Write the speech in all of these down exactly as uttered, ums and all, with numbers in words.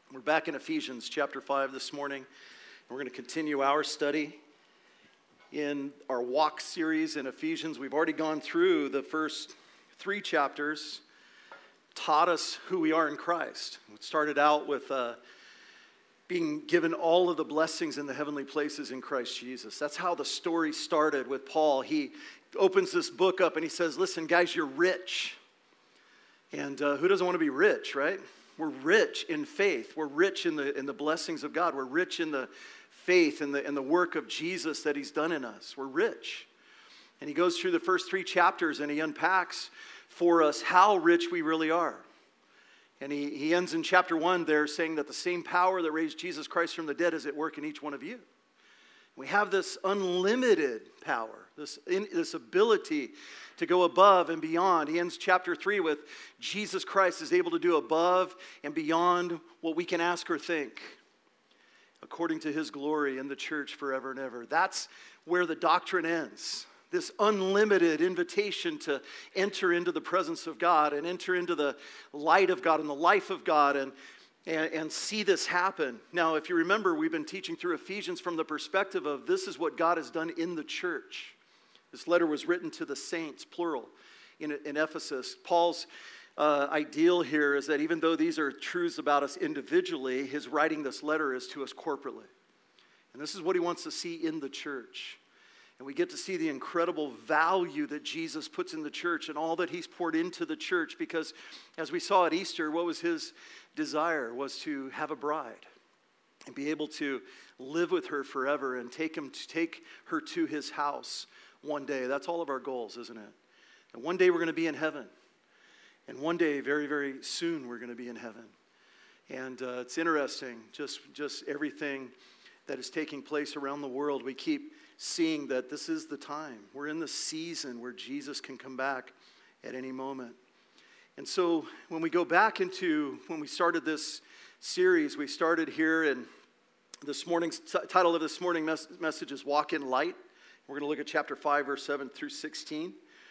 We're back in Ephesians chapter five this morning. We're going to continue our study in our walk series in Ephesians. We've already gone through the first three chapters, taught us who we are in Christ. We started out with uh, being given all of the blessings in the heavenly places in Christ Jesus. That's how the story started with Paul. He opens this book up and he says, listen, guys, you're rich. And uh, who doesn't want to be rich, right? We're rich in faith. We're rich in the in the blessings of God. We're rich in the faith and the, and the work of Jesus that he's done in us. We're rich. And he goes through the first three chapters and he unpacks for us how rich we really are. And he, he ends in chapter one there saying that the same power that raised Jesus Christ from the dead is at work in each one of you. We have this unlimited power, this, in, this ability to go above and beyond. He ends chapter three with Jesus Christ is able to do above and beyond what we can ask or think, according to his glory in the church forever and ever. That's where the doctrine ends. This unlimited invitation to enter into the presence of God and enter into the light of God and the life of God and And, and see this happen. Now, if you remember, we've been teaching through Ephesians from the perspective of this is what God has done in the church. This letter was written to the saints, plural, in, in Ephesus. Paul's uh, ideal here is that even though these are truths about us individually, his writing this letter is to us corporately. And this is what he wants to see in the church. And we get to see the incredible value that Jesus puts in the church and all that he's poured into the church because, as we saw at Easter, what was his desire was to have a bride and be able to live with her forever and take him to take her to his house one day. That's all of our goals, isn't it? And one day we're going to be in heaven. And one day, very, very soon, we're going to be in heaven. And uh, it's interesting, just, just everything that is taking place around the world. We keep seeing that this is the time. We're in the season where Jesus can come back at any moment. And so when we go back into, when we started this series, we started here, and this morning's t- title of this morning mes- message is Walk in Light. We're going to look at chapter five, verse seven through sixteen.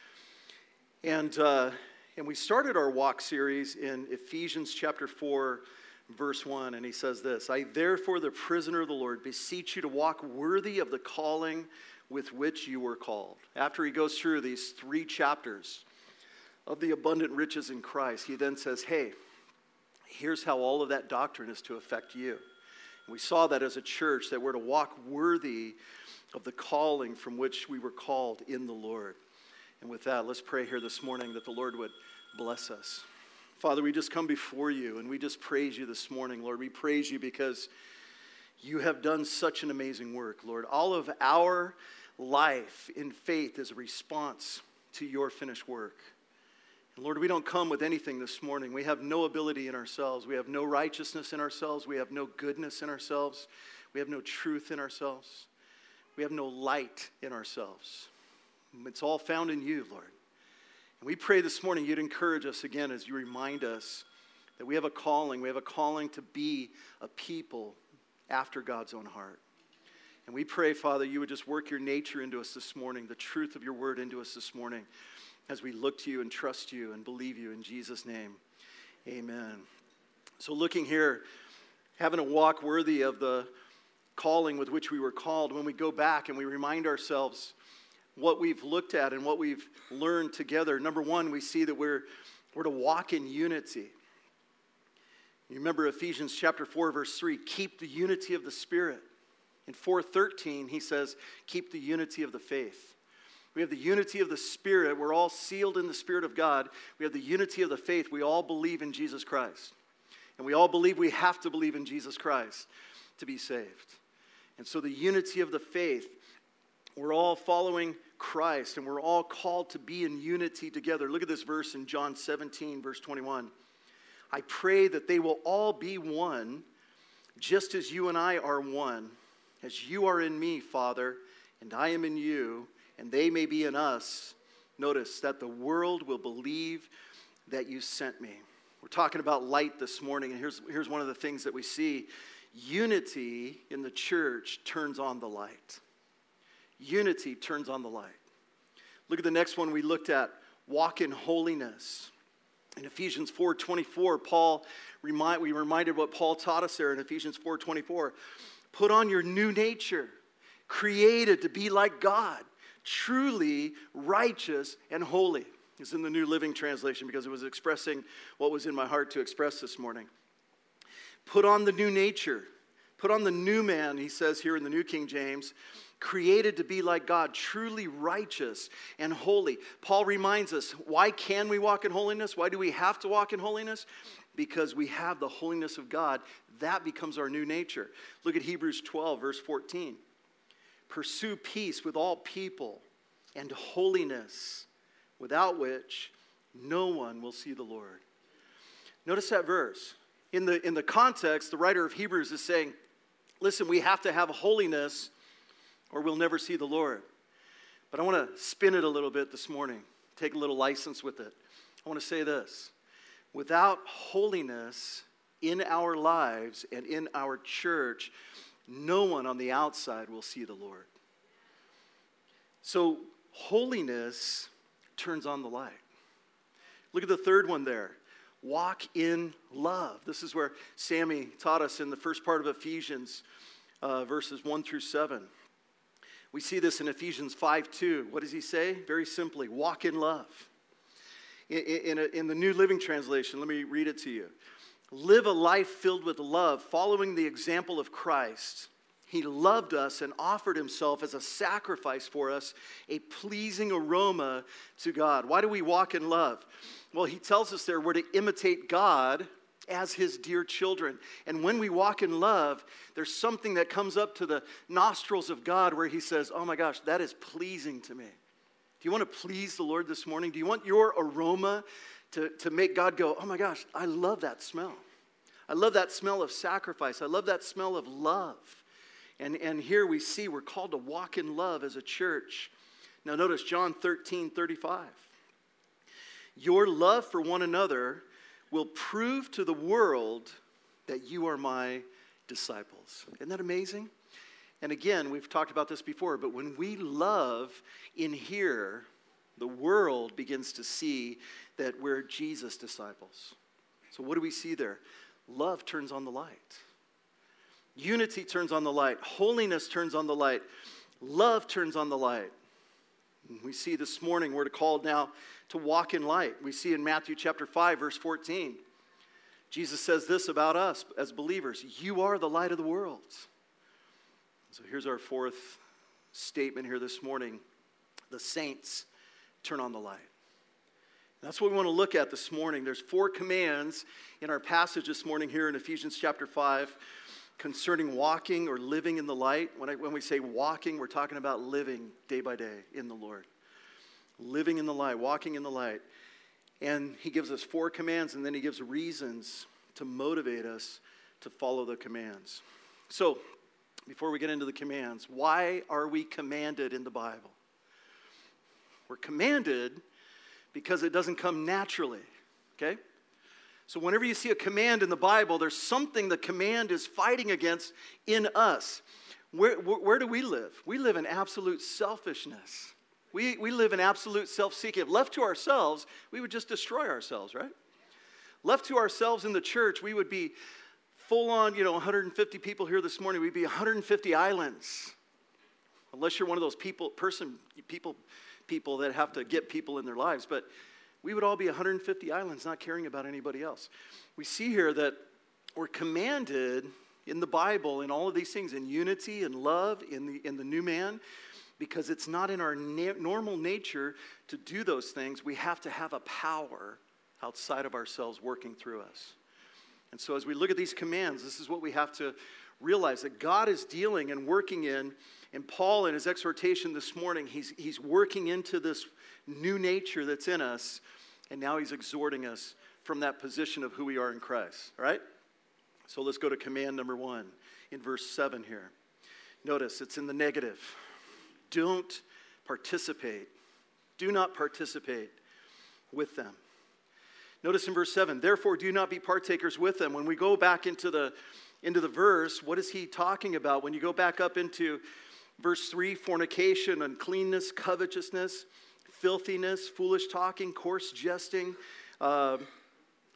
And, uh, and we started our walk series in Ephesians chapter four, verse one, and he says this, I therefore, the prisoner of the Lord, beseech you to walk worthy of the calling with which you were called. After he goes through these three chapters of the abundant riches in Christ, he then says, hey, here's how all of that doctrine is to affect you. And we saw that as a church, that we're to walk worthy of the calling from which we were called in the Lord. And with that, let's pray here this morning that the Lord would bless us. Father, we just come before you and we just praise you this morning, Lord. We praise you because you have done such an amazing work, Lord. All of our life in faith is a response to your finished work. And Lord, we don't come with anything this morning. We have no ability in ourselves. We have no righteousness in ourselves. We have no goodness in ourselves. We have no truth in ourselves. We have no light in ourselves. It's all found in you, Lord. And we pray this morning you'd encourage us again as you remind us that we have a calling. We have a calling to be a people after God's own heart. And we pray, Father, you would just work your nature into us this morning, the truth of your word into us this morning, as we look to you and trust you and believe you in Jesus' name. Amen. So looking here, having a walk worthy of the calling with which we were called, when we go back and we remind ourselves what we've looked at and what we've learned together, number one, we see that we're, we're to walk in unity. You remember Ephesians chapter four, verse three, keep the unity of the Spirit. In four thirteen, he says, keep the unity of the faith. We have the unity of the Spirit. We're all sealed in the Spirit of God. We have the unity of the faith. We all believe in Jesus Christ. And we all believe we have to believe in Jesus Christ to be saved. And so the unity of the faith, we're all following Christ, and we're all called to be in unity together. Look at this verse in John seventeen, verse twenty-one. I pray that they will all be one, just as you and I are one, as you are in me, Father, and I am in you, and they may be in us. Notice that the world will believe that you sent me. We're talking about light this morning, and here's, here's one of the things that we see. Unity in the church turns on the light. Unity turns on the light. Look at the next one we looked at, walk in holiness. In Ephesians four twenty-four, Paul remind we reminded what Paul taught us there in Ephesians four twenty-four. Put on your new nature, created to be like God, truly righteous and holy. It's in the New Living Translation because it was expressing what was in my heart to express this morning. Put on the new nature. Put on the new man, he says here in the New King James, created to be like God, truly righteous and holy. Paul reminds us, why can we walk in holiness? Why do we have to walk in holiness? Because we have the holiness of God. That becomes our new nature. Look at Hebrews twelve, verse fourteen. Pursue peace with all people and holiness, without which no one will see the Lord. Notice that verse. In the, in the context, the writer of Hebrews is saying, listen, we have to have holiness or we'll never see the Lord. But I want to spin it a little bit this morning, take a little license with it. I want to say this. Without holiness in our lives and in our church, no one on the outside will see the Lord. So holiness turns on the light. Look at the third one there. Walk in love. This is where Sammy taught us in the first part of Ephesians, uh, verses one through seven. We see this in Ephesians five two. What does he say? Very simply, walk in love. In, in, a, in the New Living Translation, let me read it to you. Live a life filled with love, following the example of Christ. He loved us and offered himself as a sacrifice for us, a pleasing aroma to God. Why do we walk in love? Well, he tells us there we're to imitate God as his dear children. And when we walk in love, there's something that comes up to the nostrils of God where he says, oh my gosh, that is pleasing to me. Do you want to please the Lord this morning? Do you want your aroma to, to make God go, oh my gosh, I love that smell. I love that smell of sacrifice. I love that smell of love. And, and here we see we're called to walk in love as a church. Now notice John thirteen thirty-five. Your love for one another will prove to the world that you are my disciples. Isn't that amazing? And again, we've talked about this before, but when we love in here, the world begins to see that we're Jesus' disciples. So what do we see there? Love turns on the light. Unity turns on the light. Holiness turns on the light. Love turns on the light. And we see this morning we're called now to walk in light. We see in Matthew chapter five, verse fourteen. Jesus says this about us as believers. You are the light of the world. So here's our fourth statement here this morning. The saints turn on the light. That's what we want to look at this morning. There's four commands in our passage this morning here in Ephesians chapter five concerning walking or living in the light. When, I, when we say walking, we're talking about living day by day in the Lord. Living in the light, walking in the light. And he gives us four commands, and then he gives reasons to motivate us to follow the commands. So, before we get into the commands, why are we commanded in the Bible? We're commanded because it doesn't come naturally, okay? So whenever you see a command in the Bible, there's something the command is fighting against in us. Where, where, where do we live? We live in absolute selfishness. We, we live in absolute self-seeking. If left to ourselves, we would just destroy ourselves, right? Left to ourselves in the church, we would be full on, you know, one hundred fifty people here this morning. We'd be one hundred fifty islands. Unless you're one of those people, person, people, people that have to get people in their lives. But we would all be one hundred fifty islands, not caring about anybody else. We see here that we're commanded in the Bible in all of these things, in unity and love, in the in the new man, because it's not in our na- normal nature to do those things. We have to have a power outside of ourselves working through us. And so as we look at these commands, this is what we have to realize, that God is dealing and working in, and Paul in his exhortation this morning, he's, he's working into this new nature that's in us, and now he's exhorting us from that position of who we are in Christ, all right? So let's go to command number one in verse seven here. Notice it's in the negative. Don't participate. Do not participate with them. Notice in verse seven, therefore do not be partakers with them. When we go back into the, into the verse, what is he talking about? When you go back up into verse three, fornication, uncleanness, covetousness, filthiness, foolish talking, coarse jesting, uh,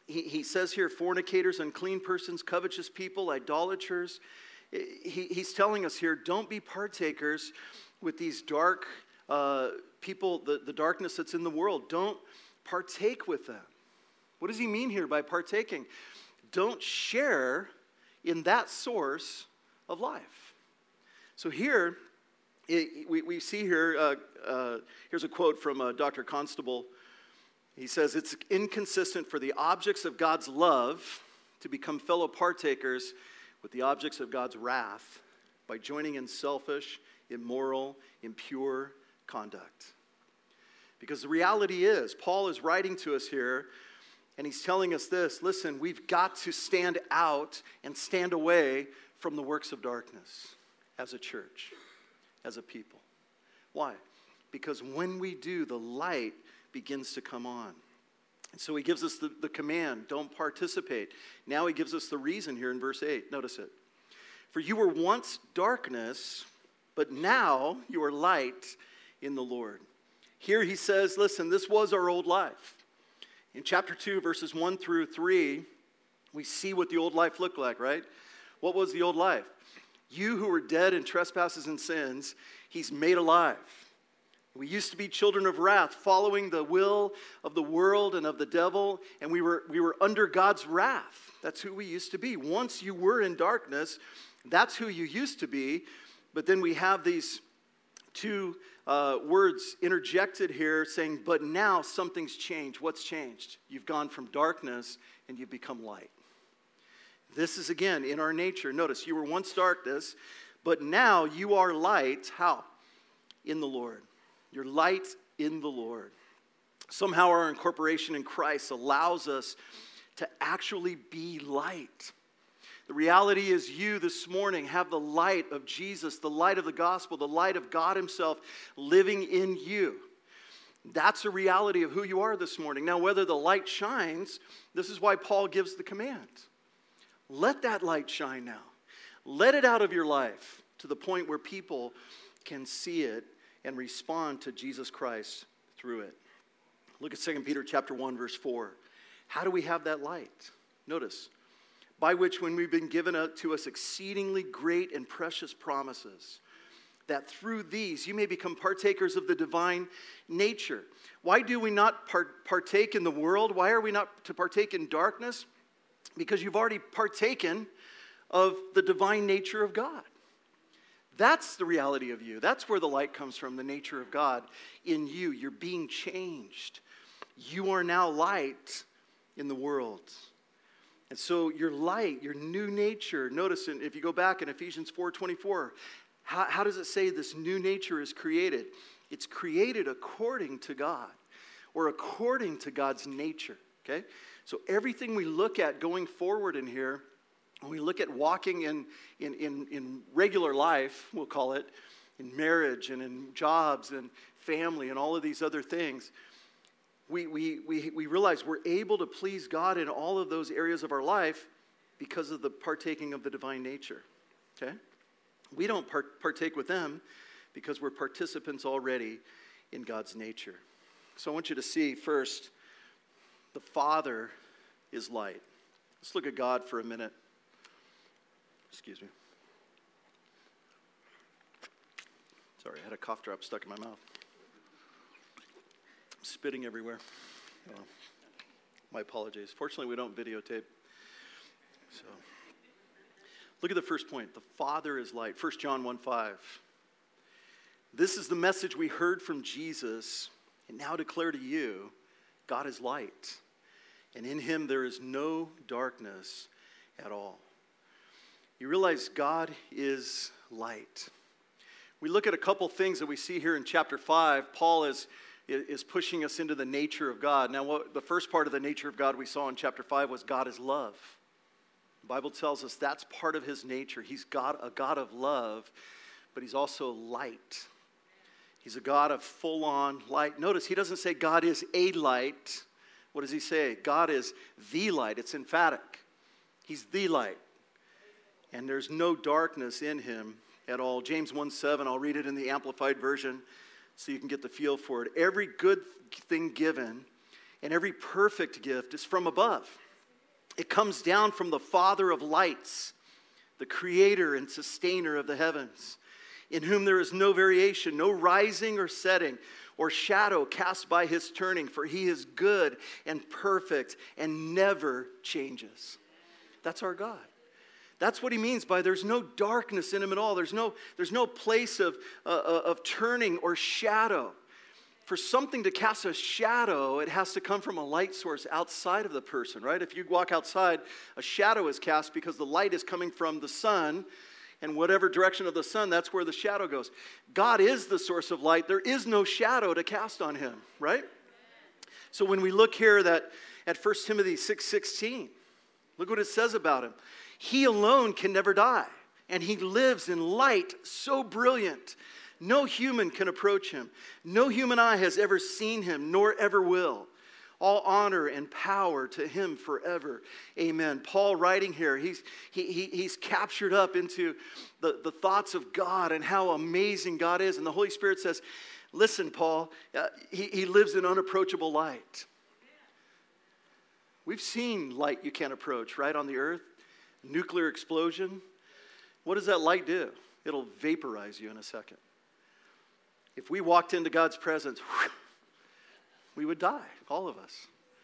he, he says here, fornicators, unclean persons, covetous people, idolaters. He, he's telling us here, don't be partakers with these dark uh, people, the, the darkness that's in the world. Don't partake with them. What does he mean here by partaking? Don't share in that source of life. So here, it, we, we see here, uh, uh, here's a quote from uh, Doctor Constable. He says, it's inconsistent for the objects of God's love to become fellow partakers with the objects of God's wrath by joining in selfish, immoral, impure conduct. Because the reality is, Paul is writing to us here, and he's telling us this, listen, we've got to stand out and stand away from the works of darkness as a church, as a people. Why? Because when we do, the light begins to come on. And so he gives us the, the command, don't participate. Now he gives us the reason here in verse eight. Notice it. For you were once darkness, but now you are light in the Lord. Here he says, listen, this was our old life. In chapter two, verses one through three, we see what the old life looked like, right? What was the old life? You who were dead in trespasses and sins, he's made alive. We used to be children of wrath, following the will of the world and of the devil, and we were, we were under God's wrath. That's who we used to be. Once you were in darkness, that's who you used to be. But then we have these two uh, words interjected here saying, but now something's changed. What's changed? You've gone from darkness and you've become light. This is again in our nature. Notice, you were once darkness, but now you are light. How? In the Lord. You're light in the Lord. Somehow our incorporation in Christ allows us to actually be light. The reality is you this morning have the light of Jesus, the light of the gospel, the light of God himself living in you. That's a reality of who you are this morning. Now, whether the light shines, this is why Paul gives the command. Let that light shine now. Let it out of your life to the point where people can see it and respond to Jesus Christ through it. Look at Second Peter chapter one, verse four. How do we have that light? Notice, by which when we've been given to us exceedingly great and precious promises, that through these you may become partakers of the divine nature. Why do we not part- partake in the world? Why are we not to partake in darkness? Because you've already partaken of the divine nature of God. That's the reality of you. That's where the light comes from, the nature of God in you. You're being changed. You are now light in the world. And so your light, your new nature, notice in, if you go back in Ephesians four twenty-four, how, how does it say this new nature is created? It's created according to God, or according to God's nature, okay? So everything we look at going forward in here, when we look at walking in, in, in, in regular life, we'll call it, in marriage and in jobs and family and all of these other things, we, we, we, we realize we're able to please God in all of those areas of our life because of the partaking of the divine nature, okay? We don't part- partake with them because we're participants already in God's nature. So I want you to see first, the Father is light. Let's look at God for a minute. Excuse me. Sorry, I had a cough drop stuck in my mouth. I'm spitting everywhere. Oh, my apologies. Fortunately, we don't videotape. So, look at the first point. The Father is light. First John one five. This is the message we heard from Jesus and now declare to you, God is light, and in him there is no darkness at all. You realize God is light. We look at a couple things that we see here in chapter five. Paul is, is pushing us into the nature of God. Now, what, the first part of the nature of God we saw in chapter five was God is love. The Bible tells us that's part of his nature. He's God, a God of love, but he's also light. He's a God of full-on light. Notice he doesn't say God is a light. What does he say? God is the light. It's emphatic. He's the light. And there's no darkness in him at all. James one seven, I'll read it in the Amplified Version so you can get the feel for it. Every good thing given and every perfect gift is from above It comes down from the Father of lights, the creator and sustainer of the heavens, in whom there is no variation, no rising or setting, or shadow cast by his turning, for he is good and perfect and never changes. That's our God. That's what he means by there's no darkness in him at all. There's no, there's no place of, uh, of turning or shadow. For something to cast a shadow, it has to come from a light source outside of the person, right? If you walk outside, a shadow is cast because the light is coming from the sun, and whatever direction of the sun, that's where the shadow goes. God is the source of light. There is no shadow to cast on him, right? So when we look here that at First Timothy six sixteen, look what it says about him. He alone can never die, and he lives in light so brilliant, no human can approach him. No human eye has ever seen him, nor ever will. All honor and power to him forever. Amen. Paul writing here, he's, he, he, he's captured up into the, the thoughts of God and how amazing God is. And the Holy Spirit says, listen, Paul, uh, he, he lives in unapproachable light. We've seen light you can't approach, right, on the earth. Nuclear explosion. What does that light do? It'll vaporize you in a second. If we walked into God's presence, whew, we would die, all of us.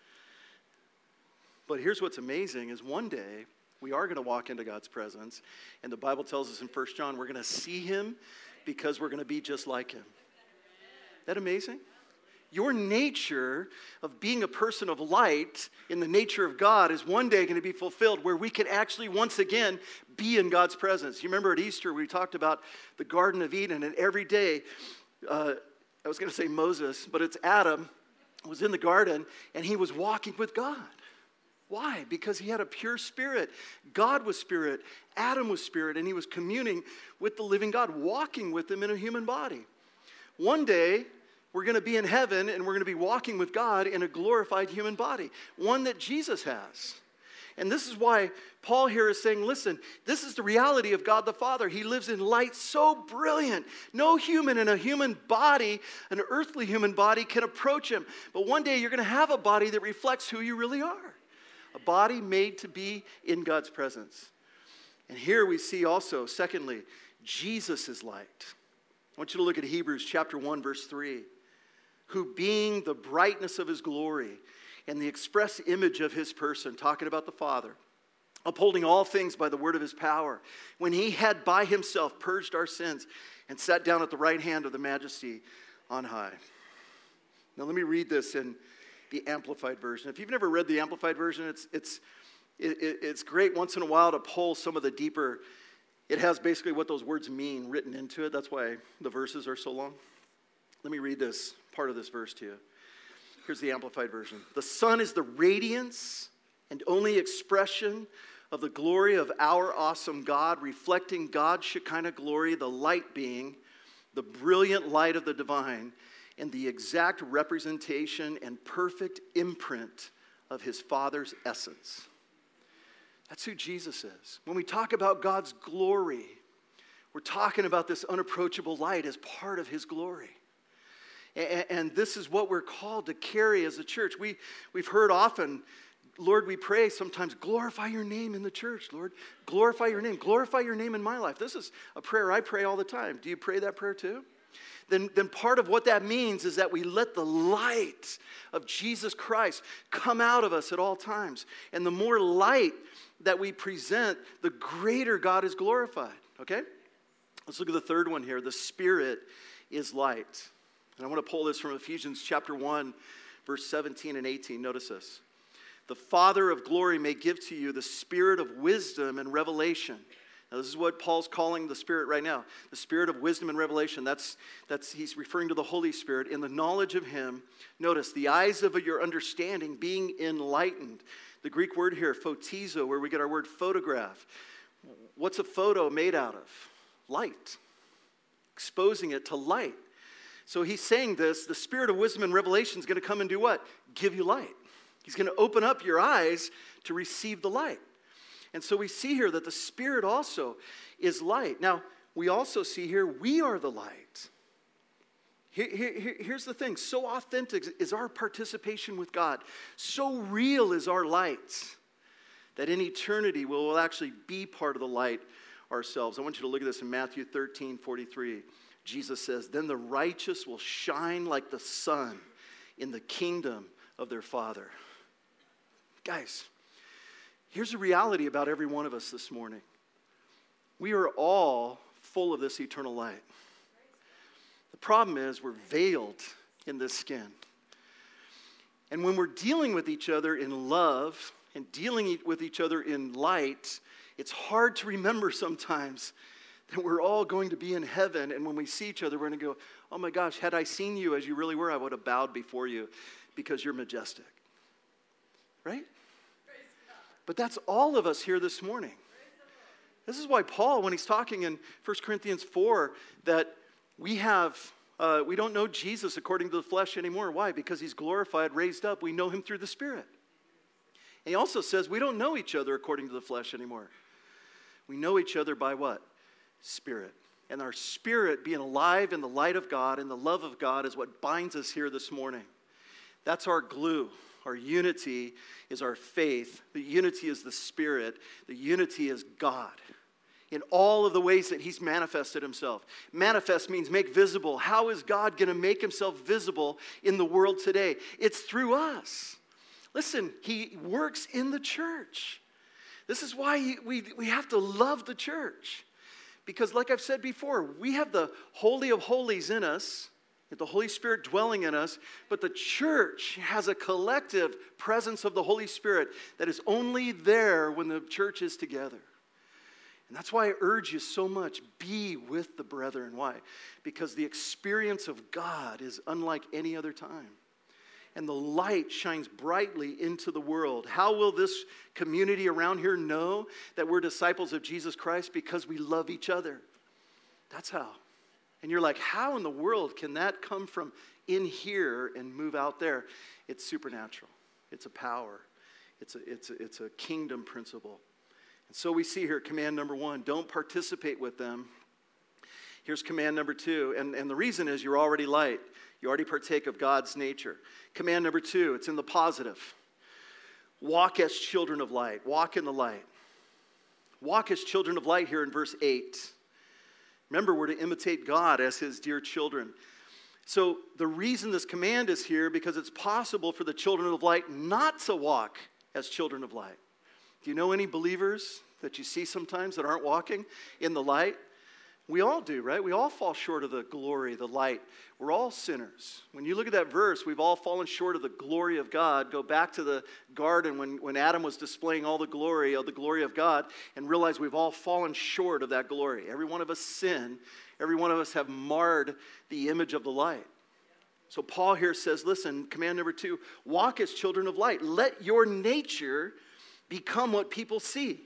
But here's what's amazing is one day we are going to walk into God's presence, and the Bible tells us in First John we're going to see him because we're going to be just like him. Isn't that amazing? Your nature of being a person of light in the nature of God is one day going to be fulfilled where we can actually once again be in God's presence. You remember at Easter we talked about the Garden of Eden, and every day, uh, I was going to say Moses, but it's Adam, was in the garden, and he was walking with God. Why? Because he had a pure spirit. God was spirit. Adam was spirit, and he was communing with the living God, walking with him in a human body. One day, we're going to be in heaven, and we're going to be walking with God in a glorified human body, one that Jesus has. And this is why Paul here is saying, listen, this is the reality of God the Father. He lives in light so brilliant. No human in a human body, an earthly human body, can approach him. But one day you're going to have a body that reflects who you really are. A body made to be in God's presence. And here we see also, secondly, Jesus is light. I want you to look at Hebrews chapter one, verse three. Who being the brightness of his glory and the express image of his person, talking about the Father, upholding all things by the word of his power, when he had by himself purged our sins and sat down at the right hand of the majesty on high. Now let me read this in the Amplified Version. If you've never read the Amplified Version, it's, it's, it, it's great once in a while to pull some of the deeper, it has basically what those words mean written into it. That's why the verses are so long. Let me read this, part of this verse to you. Here's the Amplified Version. The sun is the radiance and only expression of the glory of our awesome God, reflecting God's Shekinah glory, the light being the brilliant light of the divine and the exact representation and perfect imprint of his Father's essence. That's who Jesus is. When we talk about God's glory, we're talking about this unapproachable light as part of his glory. And this is what we're called to carry as a church. We, we've heard often, Lord, we pray sometimes, glorify your name in the church, Lord. Glorify your name. Glorify your name in my life. This is a prayer I pray all the time. Do you pray that prayer too? Then, then part of what that means is that we let the light of Jesus Christ come out of us at all times. And the more light that we present, the greater God is glorified. Okay? Let's look at the third one here. The Spirit is light. And I want to pull this from Ephesians chapter one, verse seventeen and eighteen. Notice this. The Father of glory may give to you the spirit of wisdom and revelation. Now, this is what Paul's calling the Spirit right now. The spirit of wisdom and revelation. That's, that's he's referring to the Holy Spirit. In the knowledge of him, notice, the eyes of your understanding being enlightened. The Greek word here, photizo, where we get our word photograph. What's a photo made out of? Light. Exposing it to light. So he's saying this, the spirit of wisdom and revelation is going to come and do what? Give you light. He's going to open up your eyes to receive the light. And so we see here that the Spirit also is light. Now, we also see here we are the light. Here, here, here's the thing. So authentic is our participation with God. So real is our light that in eternity we will actually be part of the light ourselves. I want you to look at this in Matthew thirteen forty-three. Jesus says, then the righteous will shine like the sun in the kingdom of their Father. Guys, here's the reality about every one of us this morning. We are all full of this eternal light. The problem is we're veiled in this skin. And when we're dealing with each other in love and dealing with each other in light, it's hard to remember sometimes that we're all going to be in heaven, and when we see each other, we're going to go, oh my gosh, had I seen you as you really were, I would have bowed before you because you're majestic. Right? But that's all of us here this morning. This is why Paul, when he's talking in First Corinthians four, that we have, uh, we don't know Jesus according to the flesh anymore. Why? Because he's glorified, raised up. We know him through the Spirit. And he also says we don't know each other according to the flesh anymore. We know each other by what? Spirit. And our spirit being alive in the light of God and the love of God is what binds us here this morning. That's our glue. Our unity is our faith. The unity is the Spirit. The unity is God in all of the ways that he's manifested himself. Manifest means make visible. How is God going to make himself visible in the world today? It's through us. Listen, he works in the church. This is why we, we have to love the church. Because like I've said before, we have the Holy of Holies in us, the Holy Spirit dwelling in us, but the church has a collective presence of the Holy Spirit that is only there when the church is together. And that's why I urge you so much, be with the brethren. Why? Because the experience of God is unlike any other time. And the light shines brightly into the world. How will this community around here know that we're disciples of Jesus Christ? Because we love each other. That's how. And you're like, how in the world can that come from in here and move out there? It's supernatural. It's a power. It's a, it's a, it's a kingdom principle. And so we see here command number one, don't participate with them. Here's command number two. And, and the reason is you're already light. You already partake of God's nature. Command number two, it's in the positive. Walk as children of light. Walk in the light. Walk as children of light here in verse eight. Remember, we're to imitate God as his dear children. So the reason this command is here, because it's possible for the children of light not to walk as children of light. Do you know any believers that you see sometimes that aren't walking in the light? We all do, right? We all fall short of the glory, the light. We're all sinners. When you look at that verse, we've all fallen short of the glory of God. Go back to the garden when, when Adam was displaying all the glory of the glory of God and realize we've all fallen short of that glory. Every one of us sin. Every one of us have marred the image of the light. So Paul here says, listen, command number two, walk as children of light. Let your nature become what people see.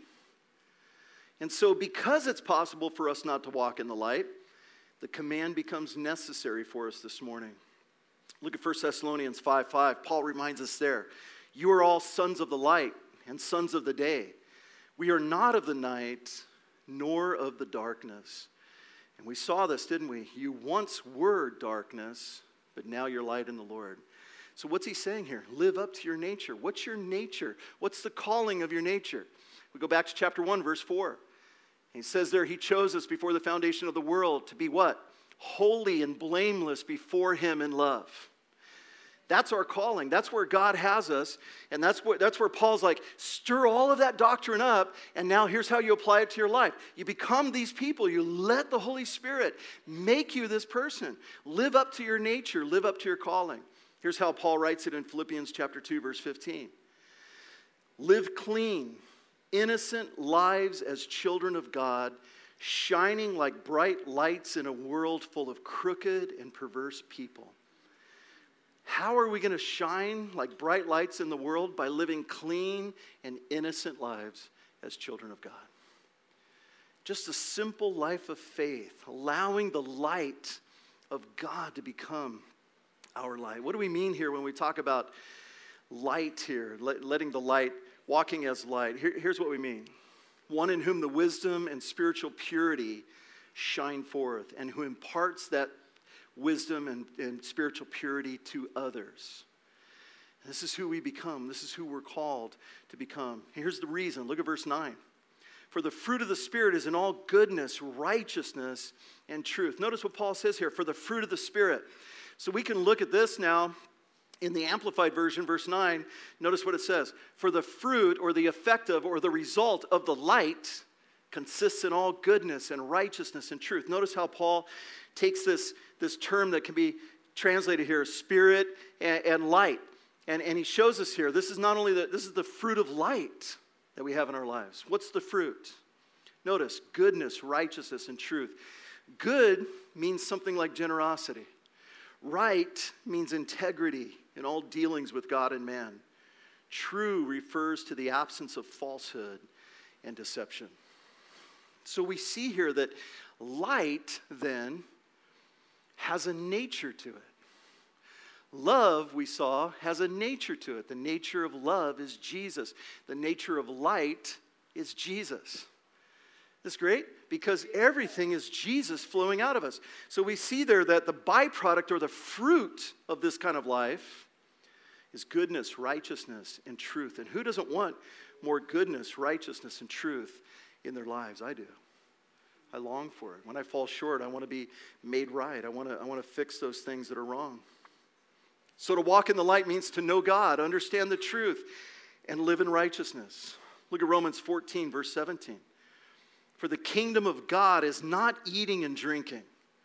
And so because it's possible for us not to walk in the light, the command becomes necessary for us this morning. Look at First Thessalonians five five. Paul reminds us there, you are all sons of the light and sons of the day. We are not of the night, nor of the darkness. And we saw this, didn't we? You once were darkness, but now you're light in the Lord. So what's he saying here? Live up to your nature. What's your nature? What's the calling of your nature? We go back to chapter one, verse four. He says there, he chose us before the foundation of the world to be what? Holy and blameless before him in love. That's our calling. That's where God has us. And that's what, that's where Paul's like, stir all of that doctrine up, and now here's how you apply it to your life. You become these people. You let the Holy Spirit make you this person. Live up to your nature. Live up to your calling. Here's how Paul writes it in Philippians chapter two, verse fifteen. Live clean, innocent lives as children of God, shining like bright lights in a world full of crooked and perverse people. How are we going to shine like bright lights in the world? By living clean and innocent lives as children of God. Just a simple life of faith, allowing the light of God to become our light. What do we mean here when we talk about light here, letting the light, walking as light? Here, here's what we mean. One in whom the wisdom and spiritual purity shine forth, and who imparts that wisdom and, and spiritual purity to others. This is who we become. This is who we're called to become. Here's the reason. Look at verse nine. For the fruit of the Spirit is in all goodness, righteousness, and truth. Notice what Paul says here, for the fruit of the Spirit. So we can look at this now in the Amplified Version, verse nine. Notice what it says. For the fruit, or the effect of, or the result of the light consists in all goodness and righteousness and truth. Notice how Paul takes this, this term that can be translated here, spirit and, and light. And, and he shows us here, this is not only the, this is the fruit of light that we have in our lives. What's the fruit? Notice, goodness, righteousness, and truth. Good means something like generosity. Right means integrity in all dealings with God and man. True refers to the absence of falsehood and deception. So we see here that light, then, has a nature to it. Love, we saw, has a nature to it. The nature of love is Jesus. The nature of light is Jesus. That's great because everything is Jesus flowing out of us. So we see there that the byproduct or the fruit of this kind of life is goodness, righteousness, and truth. And who doesn't want more goodness, righteousness, and truth in their lives? I do. I long for it. When I fall short, I want to be made right. I want to, I want to fix those things that are wrong. So to walk in the light means to know God, understand the truth, and live in righteousness. Look at Romans fourteen, verse seventeen. For the kingdom of God is not eating and drinking.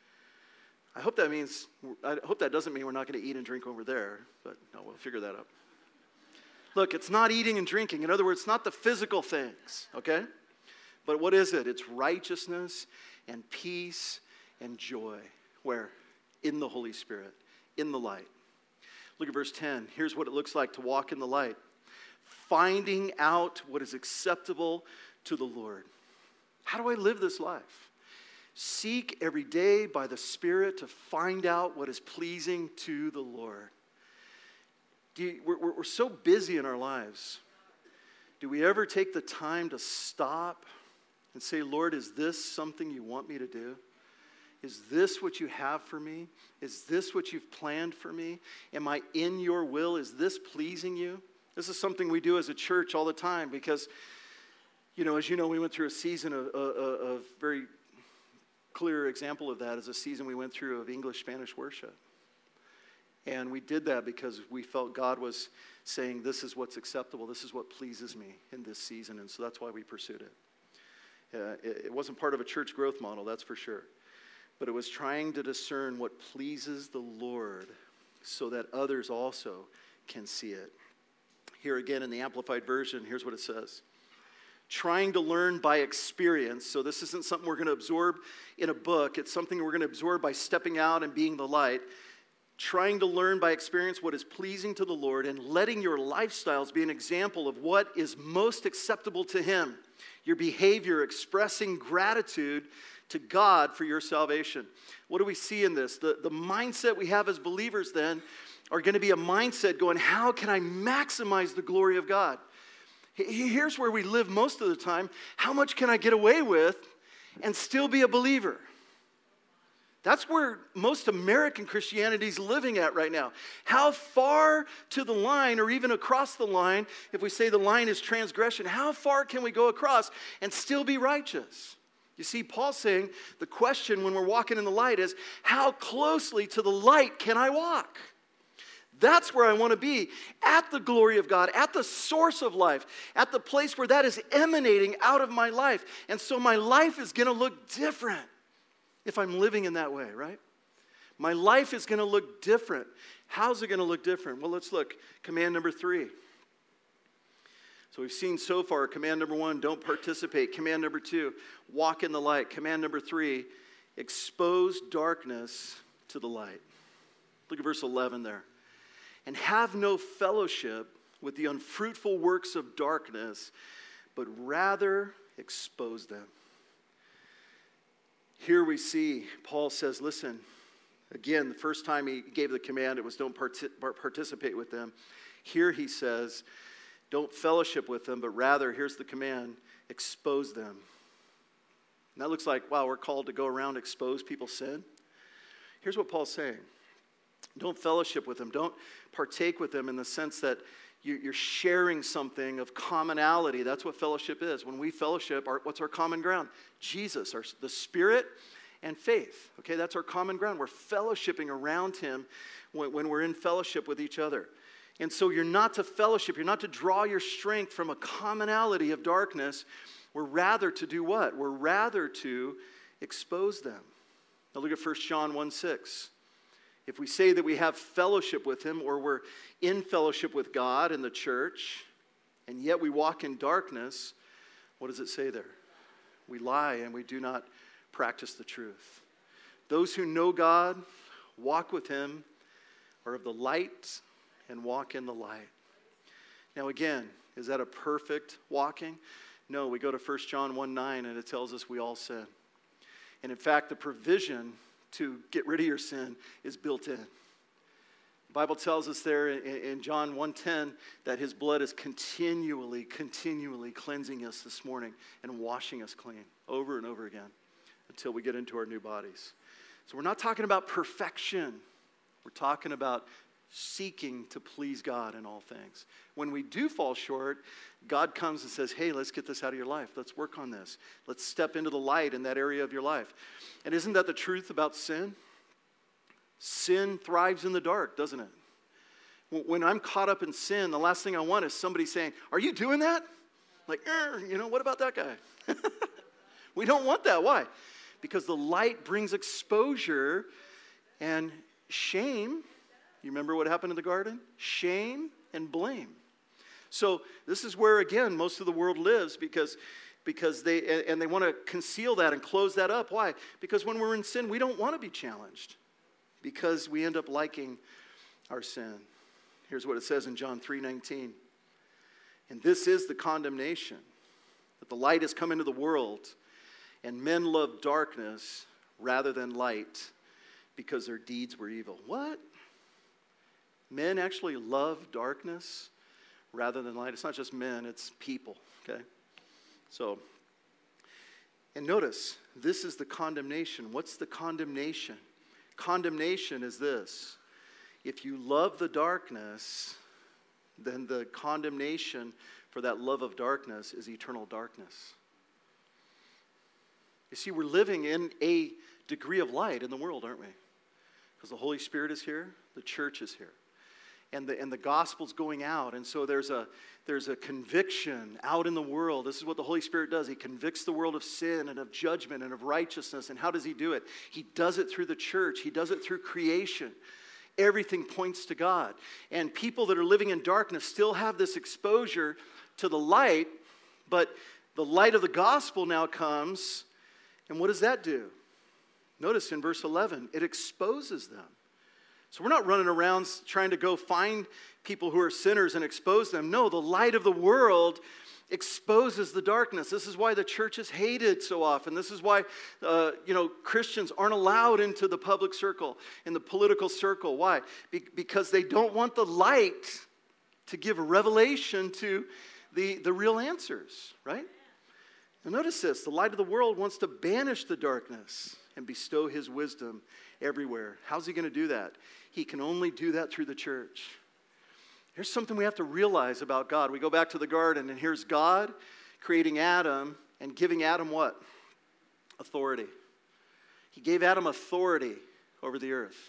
I hope that means, I hope that doesn't mean we're not going to eat and drink over there, but no, we'll figure that out. Look, it's not eating and drinking. In other words, it's not the physical things, okay? But what is it? It's righteousness and peace and joy. Where? In the Holy Spirit, in the light. Look at verse ten. Here's what it looks like to walk in the light. Finding out what is acceptable to the Lord. How do I live this life? Seek every day by the Spirit to find out what is pleasing to the Lord. Do you, we're, we're so busy in our lives. Do we ever take the time to stop and say, Lord, is this something you want me to do? Is this what you have for me? Is this what you've planned for me? Am I in your will? Is this pleasing you? This is something we do as a church all the time because, you know, as you know, we went through a season of a very clear example of that is a season we went through of English-Spanish worship. And we did that because we felt God was saying, this is what's acceptable. This is what pleases me in this season. And so that's why we pursued it. Uh, it, it wasn't part of a church growth model, that's for sure. But it was trying to discern what pleases the Lord so that others also can see it. Here again in the Amplified Version, here's what it says. Trying to learn by experience. So this isn't something we're going to absorb in a book. It's something we're going to absorb by stepping out and being the light. Trying to learn by experience what is pleasing to the Lord and letting your lifestyles be an example of what is most acceptable to Him. Your behavior expressing gratitude to God for your salvation. What do we see in this? The, the mindset we have as believers then are going to be a mindset going, how can I maximize the glory of God? Here's where we live most of the time. How much can I get away with and still be a believer? That's where most American Christianity is living at right now. How far to the line or even across the line, if we say the line is transgression, how far can we go across and still be righteous? You see, Paul's saying the question when we're walking in the light is, how closely to the light can I walk? That's where I want to be, at the glory of God, at the source of life, at the place where that is emanating out of my life. And so my life is going to look different if I'm living in that way, right? My life is going to look different. How's it going to look different? Well, let's look. Command number three. So we've seen so far, command number one, don't participate. Command number two, walk in the light. Command number three, expose darkness to the light. Look at verse eleven there. And have no fellowship with the unfruitful works of darkness, but rather expose them. Here we see, Paul says, listen, again, the first time he gave the command, it was don't partic- participate with them. Here he says, don't fellowship with them, but rather, here's the command, expose them. And that looks like, wow, we're called to go around expose people's sin. Here's what Paul's saying. Don't fellowship with them. Don't partake with them in the sense that you- you're sharing something of commonality. That's what fellowship is. When we fellowship, our, what's our common ground? Jesus, our, the Spirit and faith. Okay, that's our common ground. We're fellowshipping around him when, when we're in fellowship with each other. And so you're not to fellowship, you're not to draw your strength from a commonality of darkness. We're rather to do what? We're rather to expose them. Now look at First John one six. If we say that we have fellowship with him, or we're in fellowship with God in the church, and yet we walk in darkness, what does it say there? We lie and we do not practice the truth. Those who know God, walk with him, are of the light and walk in the light. Now again, is that a perfect walking? No, we go to First John one nine and it tells us we all sin. And in fact, the provision to get rid of your sin is built in. The Bible tells us there in, in John one ten that his blood is continually, continually cleansing us this morning and washing us clean over and over again until we get into our new bodies. So we're not talking about perfection. We're talking about seeking to please God in all things. When we do fall short, God comes and says, hey, let's get this out of your life. Let's work on this. Let's step into the light in that area of your life. And isn't that the truth about sin? Sin thrives in the dark, doesn't it? When I'm caught up in sin, the last thing I want is somebody saying, are you doing that? Like, you know, what about that guy? We don't want that. Why? Because the light brings exposure and shame. You remember what happened in the garden? Shame and blame. So this is where, again, most of the world lives because, because they, and they want to conceal that and close that up. Why? Because when we're in sin, we don't want to be challenged because we end up liking our sin. Here's what it says in John three nineteen. And this is the condemnation, that the light has come into the world, and men love darkness rather than light because their deeds were evil. What? Men actually love darkness rather than light. It's not just men, it's people, okay? So, and notice, this is the condemnation. What's the condemnation? Condemnation is this. If you love the darkness, then the condemnation for that love of darkness is eternal darkness. You see, we're living in a degree of light in the world, aren't we? Because the Holy Spirit is here, the church is here. And the, and the gospel's going out. And so there's a, there's a conviction out in the world. This is what the Holy Spirit does. He convicts the world of sin and of judgment and of righteousness. And how does he do it? He does it through the church. He does it through creation. Everything points to God. And people that are living in darkness still have this exposure to the light. But the light of the gospel now comes. And what does that do? Notice in verse eleven, it exposes them. So we're not running around trying to go find people who are sinners and expose them. No, the light of the world exposes the darkness. This is why the church is hated so often. This is why, uh, you know, Christians aren't allowed into the public circle, in the political circle. Why? Be- because they don't want the light to give a revelation to the, the real answers, right? Now notice this. The light of the world wants to banish the darkness and bestow his wisdom everywhere. How's he going to do that? He can only do that through the church. Here's something we have to realize about God. We go back to the garden, and here's God creating Adam and giving Adam what? Authority. He gave Adam authority over the earth.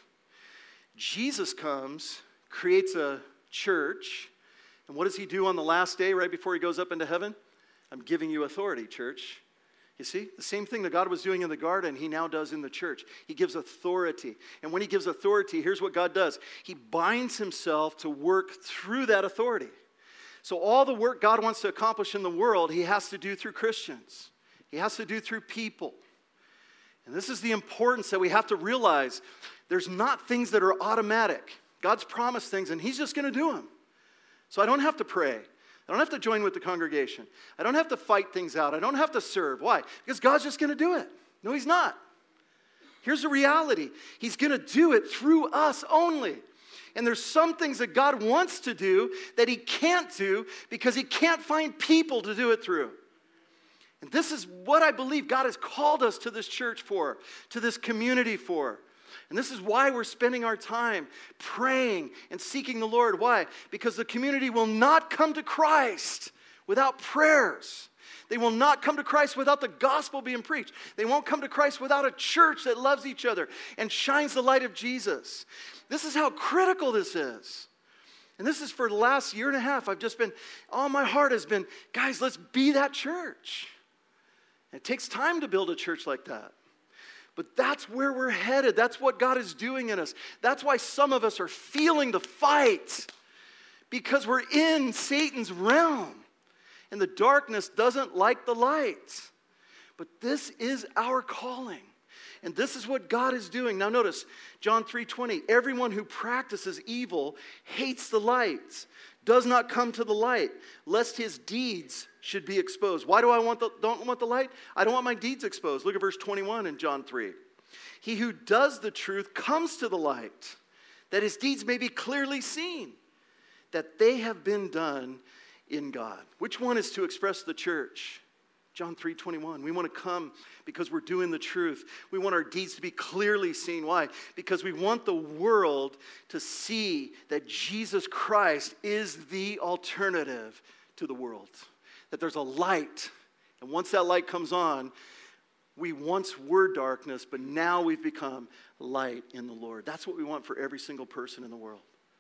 Jesus comes, creates a church, and what does he do on the last day right before he goes up into heaven? I'm giving you authority, church. You see, the same thing that God was doing in the garden, he now does in the church. He gives authority. And when he gives authority, here's what God does. He binds himself to work through that authority. So all the work God wants to accomplish in the world, he has to do through Christians. He has to do through people. And this is the importance that we have to realize. There's not things that are automatic. God's promised things, and he's just going to do them. So I don't have to pray. I don't have to join with the congregation. I don't have to fight things out. I don't have to serve. Why? Because God's just going to do it. No, he's not. Here's the reality. He's going to do it through us only. And there's some things that God wants to do that he can't do because he can't find people to do it through. And this is what I believe God has called us to this church for, to this community for. And this is why we're spending our time praying and seeking the Lord. Why? Because the community will not come to Christ without prayers. They will not come to Christ without the gospel being preached. They won't come to Christ without a church that loves each other and shines the light of Jesus. This is how critical this is. And this is for the last year and a half. I've just been, all my heart has been, guys, let's be that church. And it takes time to build a church like that. But that's where we're headed. That's what God is doing in us. That's why some of us are feeling the fight. Because we're in Satan's realm. And the darkness doesn't like the light. But this is our calling. And this is what God is doing. Now notice, John three twenty, everyone who practices evil hates the light, does not come to the light, lest his deeds should be exposed. Why do I want the, don't want the light? I don't want my deeds exposed. Look at verse twenty-one in John three. He who does the truth comes to the light, that his deeds may be clearly seen, that they have been done in God. Which one is to express the church? John three twenty-one. We want to come because we're doing the truth. We want our deeds to be clearly seen. Why? Because we want the world to see that Jesus Christ is the alternative to the world. That there's a light. And once that light comes on, we once were darkness, but now we've become light in the Lord. That's what we want for every single person in the world.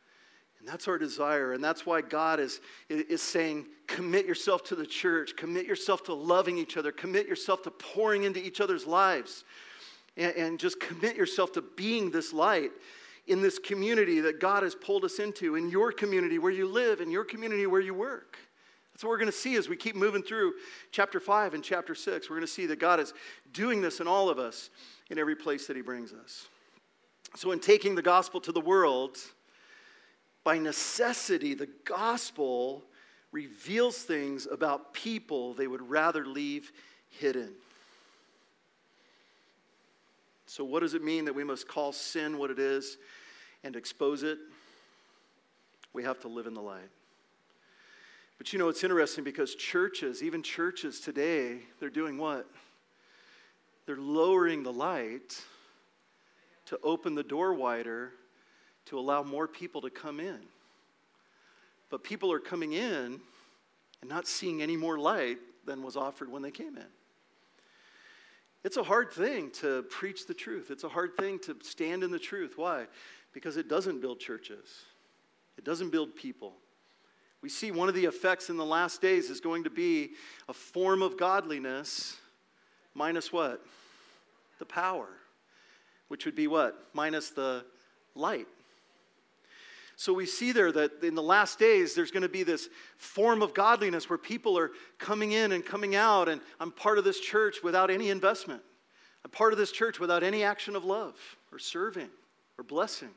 And that's our desire, and that's why God is, is saying, commit yourself to the church, commit yourself to loving each other, commit yourself to pouring into each other's lives, and, and just commit yourself to being this light in this community that God has pulled us into, in your community where you live, in your community where you work. That's what we're going to see as we keep moving through chapter five and chapter six. We're going to see that God is doing this in all of us, in every place that he brings us. So in taking the gospel to the world, by necessity, the gospel reveals things about people they would rather leave hidden. So what does it mean that we must call sin what it is and expose it? We have to live in the light. But you know, it's interesting because churches, even churches today, they're doing what? They're lowering the light to open the door wider to allow more people to come in. But people are coming in and not seeing any more light than was offered when they came in. It's a hard thing to preach the truth. It's a hard thing to stand in the truth. Why? Because it doesn't build churches. It doesn't build people. We see one of the effects in the last days is going to be a form of godliness minus what? The power. Which would be what? Minus the light. So we see there that in the last days, there's going to be this form of godliness where people are coming in and coming out, and I'm part of this church without any investment. I'm part of this church without any action of love or serving or blessing.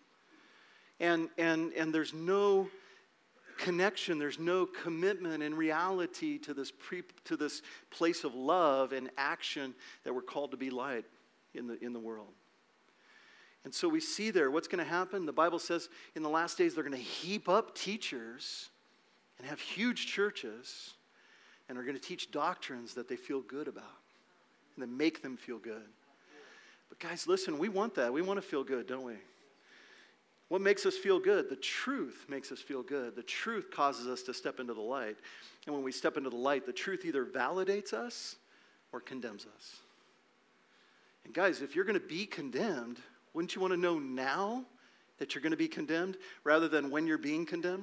And, and, and there's no connection, there's no commitment in reality to this, pre, to this place of love and action that we're called to be light in the, in the world. And so we see there, what's going to happen? The Bible says in the last days they're going to heap up teachers and have huge churches and are going to teach doctrines that they feel good about and that make them feel good. But guys, listen, we want that. We want to feel good, don't we? What makes us feel good? The truth makes us feel good. The truth causes us to step into the light. And when we step into the light, the truth either validates us or condemns us. And guys, if you're going to be condemned, wouldn't you want to know now that you're going to be condemned rather than when you're being condemned?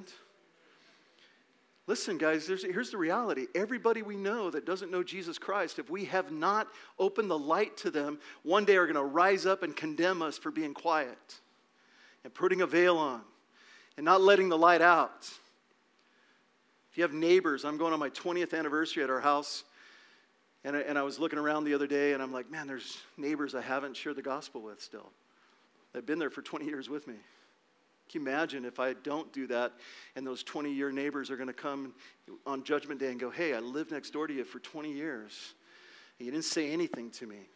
Listen, guys, there's, here's the reality. Everybody we know that doesn't know Jesus Christ, if we have not opened the light to them, one day are going to rise up and condemn us for being quiet and putting a veil on and not letting the light out. If you have neighbors, I'm going on my twentieth anniversary at our house, and I, and I was looking around the other day, and I'm like, man, there's neighbors I haven't shared the gospel with still. They've been there for twenty years with me. Can you imagine if I don't do that and those twenty-year neighbors are going to come on Judgment Day and go, hey, I lived next door to you for twenty years, and you didn't say anything to me.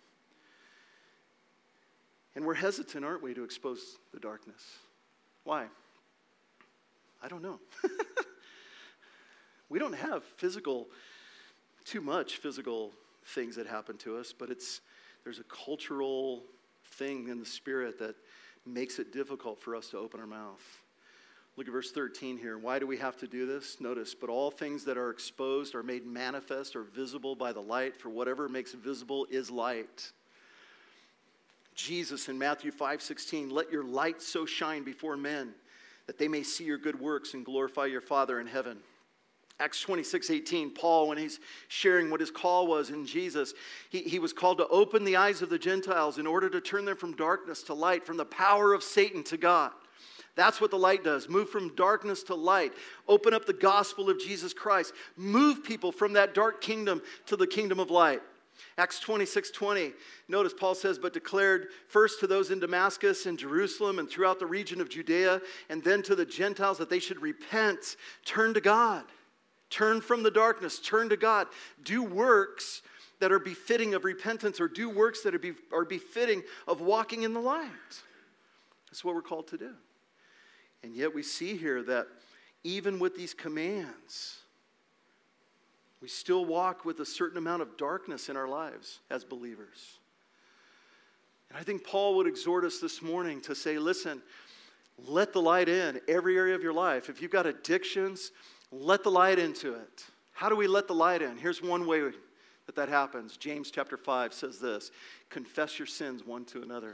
And we're hesitant, aren't we, to expose the darkness? Why? I don't know. We don't have physical, too much physical things that happen to us, but it's there's a cultural thing in the spirit that makes it difficult for us to open our mouth. Look at verse thirteen here. Why do we have to do this? Notice, but all things that are exposed are made manifest or visible by the light, for whatever makes visible is light. Jesus in Matthew five sixteen, let your light so shine before men that they may see your good works and glorify your Father in heaven. Acts twenty-six eighteen, Paul, when he's sharing what his call was in Jesus, he, he was called to open the eyes of the Gentiles in order to turn them from darkness to light, from the power of Satan to God. That's what the light does. Move from darkness to light. Open up the gospel of Jesus Christ. Move people from that dark kingdom to the kingdom of light. Acts twenty-six twenty, notice Paul says, but declared first to those in Damascus and Jerusalem and throughout the region of Judea, and then to the Gentiles that they should repent, turn to God. Turn from the darkness, turn to God. Do works that are befitting of repentance, or do works that are, be, are befitting of walking in the light. That's what we're called to do. And yet we see here that even with these commands, we still walk with a certain amount of darkness in our lives as believers. And I think Paul would exhort us this morning to say, listen, let the light in every area of your life. If you've got addictions, let the light into it. How do we let the light in? Here's one way that that happens. James chapter five says this, confess your sins one to another.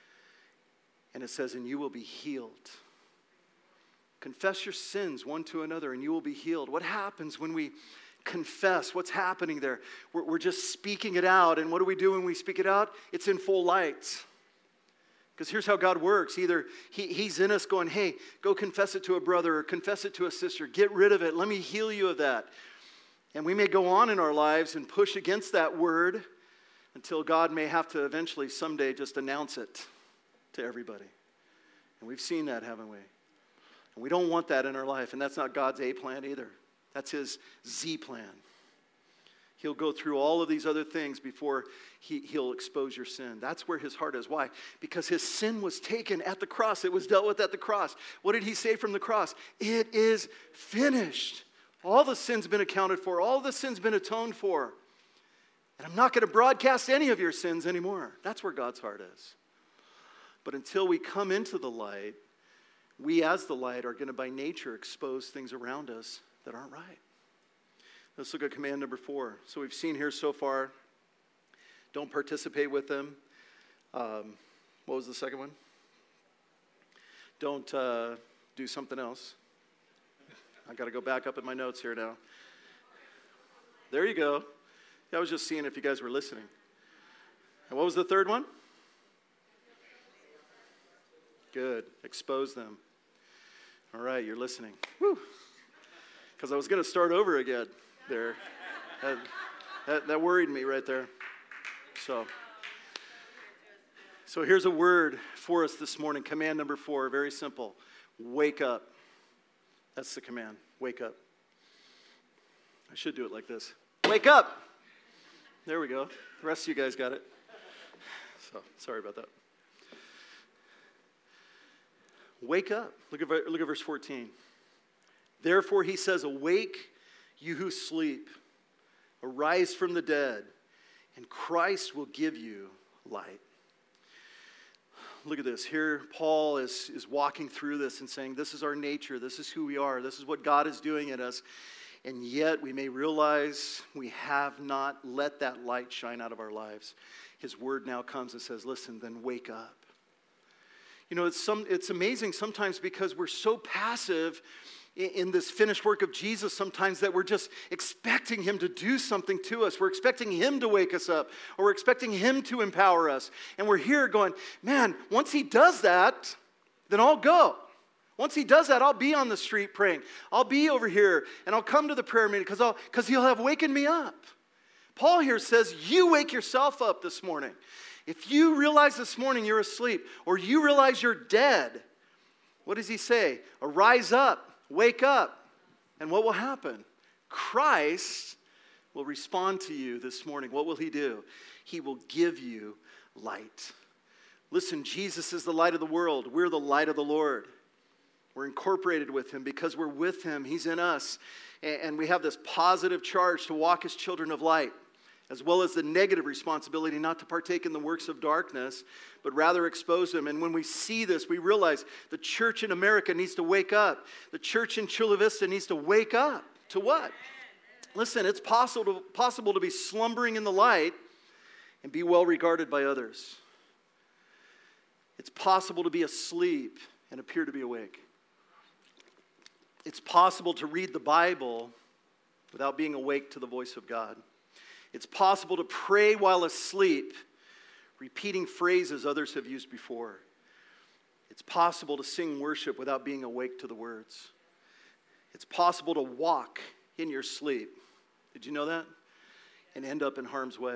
And it says, and you will be healed. Confess your sins one to another and you will be healed. What happens when we confess? What's happening there? We're, we're just speaking it out. And what do we do when we speak it out? It's in full light. Because here's how God works. Either he, he's in us going, hey, go confess it to a brother or confess it to a sister. Get rid of it. Let me heal you of that. And we may go on in our lives and push against that word until God may have to eventually someday just announce it to everybody. And we've seen that, haven't we? And we don't want that in our life. And that's not God's A plan either. That's his Z plan. He'll go through all of these other things before he, he'll expose your sin. That's where his heart is. Why? Because his sin was taken at the cross. It was dealt with at the cross. What did he say from the cross? It is finished. All the sin's been accounted for. All the sin's been atoned for. And I'm not going to broadcast any of your sins anymore. That's where God's heart is. But until we come into the light, we as the light are going to by nature expose things around us that aren't right. Let's look at command number four. So we've seen here so far, don't participate with them. Um, what was the second one? Don't uh, do something else. I got to go back up in my notes here now. There you go. I was just seeing if you guys were listening. And what was the third one? Good. Expose them. All right, you're listening. Woo. Because I was going to start over again there. That, that, that worried me right there. So, so here's a word for us this morning. Command number four, very simple. Wake up. That's the command. Wake up. I should do it like this. Wake up. There we go. The rest of you guys got it. So, sorry about that. Wake up. Look at, look at verse fourteen. Therefore he says, awake, you who sleep. Arise from the dead, and Christ will give you light. Look at this. Here Paul is, is walking through this and saying, this is our nature. This is who we are. This is what God is doing in us. And yet we may realize we have not let that light shine out of our lives. His word now comes and says, listen, then wake up. You know, it's some it's amazing sometimes because we're so passive in, in this finished work of Jesus sometimes that we're just expecting him to do something to us. We're expecting him to wake us up, or we're expecting him to empower us. And we're here going, man, once he does that, then I'll go. Once he does that, I'll be on the street praying. I'll be over here and I'll come to the prayer meeting because I'll because he'll have wakened me up. Paul here says, you wake yourself up this morning. If you realize this morning you're asleep, or you realize you're dead, what does he say? Arise up, wake up. And what will happen? Christ will respond to you this morning. What will he do? He will give you light. Listen, Jesus is the light of the world. We're the light of the Lord. We're incorporated with him because we're with him. He's in us. And we have this positive charge to walk as children of light. as well as the negative responsibility not to partake in the works of darkness, but rather expose them. And when we see this, we realize the church in America needs to wake up. The church in Chula Vista needs to wake up to what? Listen, it's possible to, possible to be slumbering in the light and be well regarded by others. It's possible to be asleep and appear to be awake. It's possible to read the Bible without being awake to the voice of God. It's possible to pray while asleep, repeating phrases others have used before. It's possible to sing worship without being awake to the words. It's possible to walk in your sleep. Did you know that? And end up in harm's way.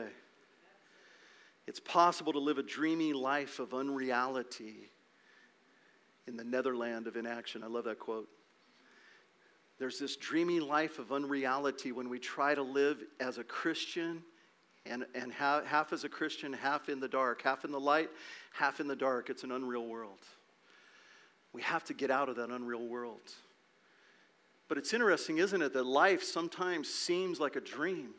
It's possible to live a dreamy life of unreality in the netherland of inaction. I love that quote. There's this dreamy life of unreality when we try to live as a Christian and, and half, half as a Christian, half in the dark, half in the light, half in the dark. It's an unreal world. We have to get out of that unreal world. But it's interesting, isn't it, that life sometimes seems like a dream.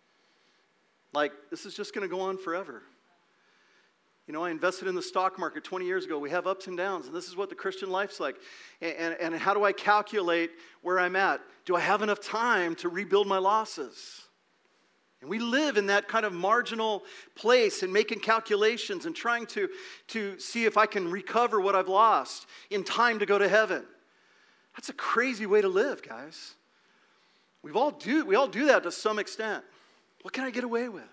Like, this is just going to go on forever. You know, I invested in the stock market twenty years ago. We have ups and downs, and this is what the Christian life's like. And, and, and how do I calculate where I'm at? Do I have enough time to rebuild my losses? And we live in that kind of marginal place and making calculations and trying to, to see if I can recover what I've lost in time to go to heaven. That's a crazy way to live, guys. We've all do, we all do that to some extent. What can I get away with?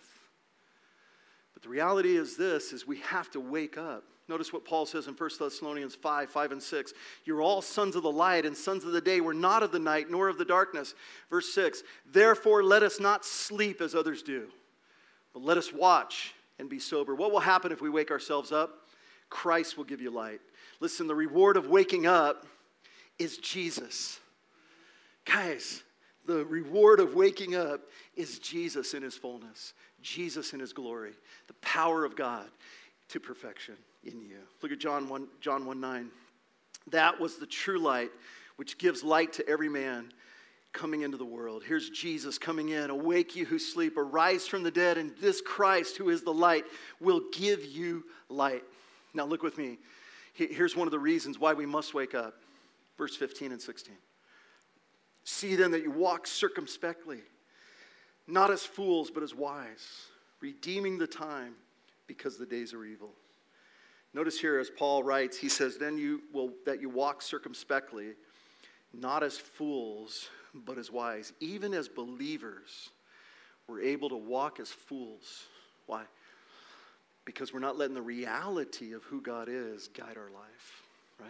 But the reality is this, is we have to wake up. Notice what Paul says in First Thessalonians five, five and six. You're all sons of the light and sons of the day. We're not of the night nor of the darkness. Verse six, therefore let us not sleep as others do, but let us watch and be sober. What will happen if we wake ourselves up? Christ will give you light. Listen, the reward of waking up is Jesus. Guys, the reward of waking up is Jesus in his fullness. Jesus in his glory. The power of God to perfection in you. Look at John one, John one nine. That was the true light which gives light to every man coming into the world. Here's Jesus coming in. Awake you who sleep, arise from the dead, and this Christ who is the light will give you light. Now look with me. Here's one of the reasons why we must wake up. Verse fifteen and sixteen. See then that you walk circumspectly, not as fools, but as wise, redeeming the time because the days are evil. Notice here as Paul writes, he says, then you will, that you walk circumspectly, not as fools, but as wise. Even as believers, we're able to walk as fools. Why? Because we're not letting the reality of who God is guide our life, right?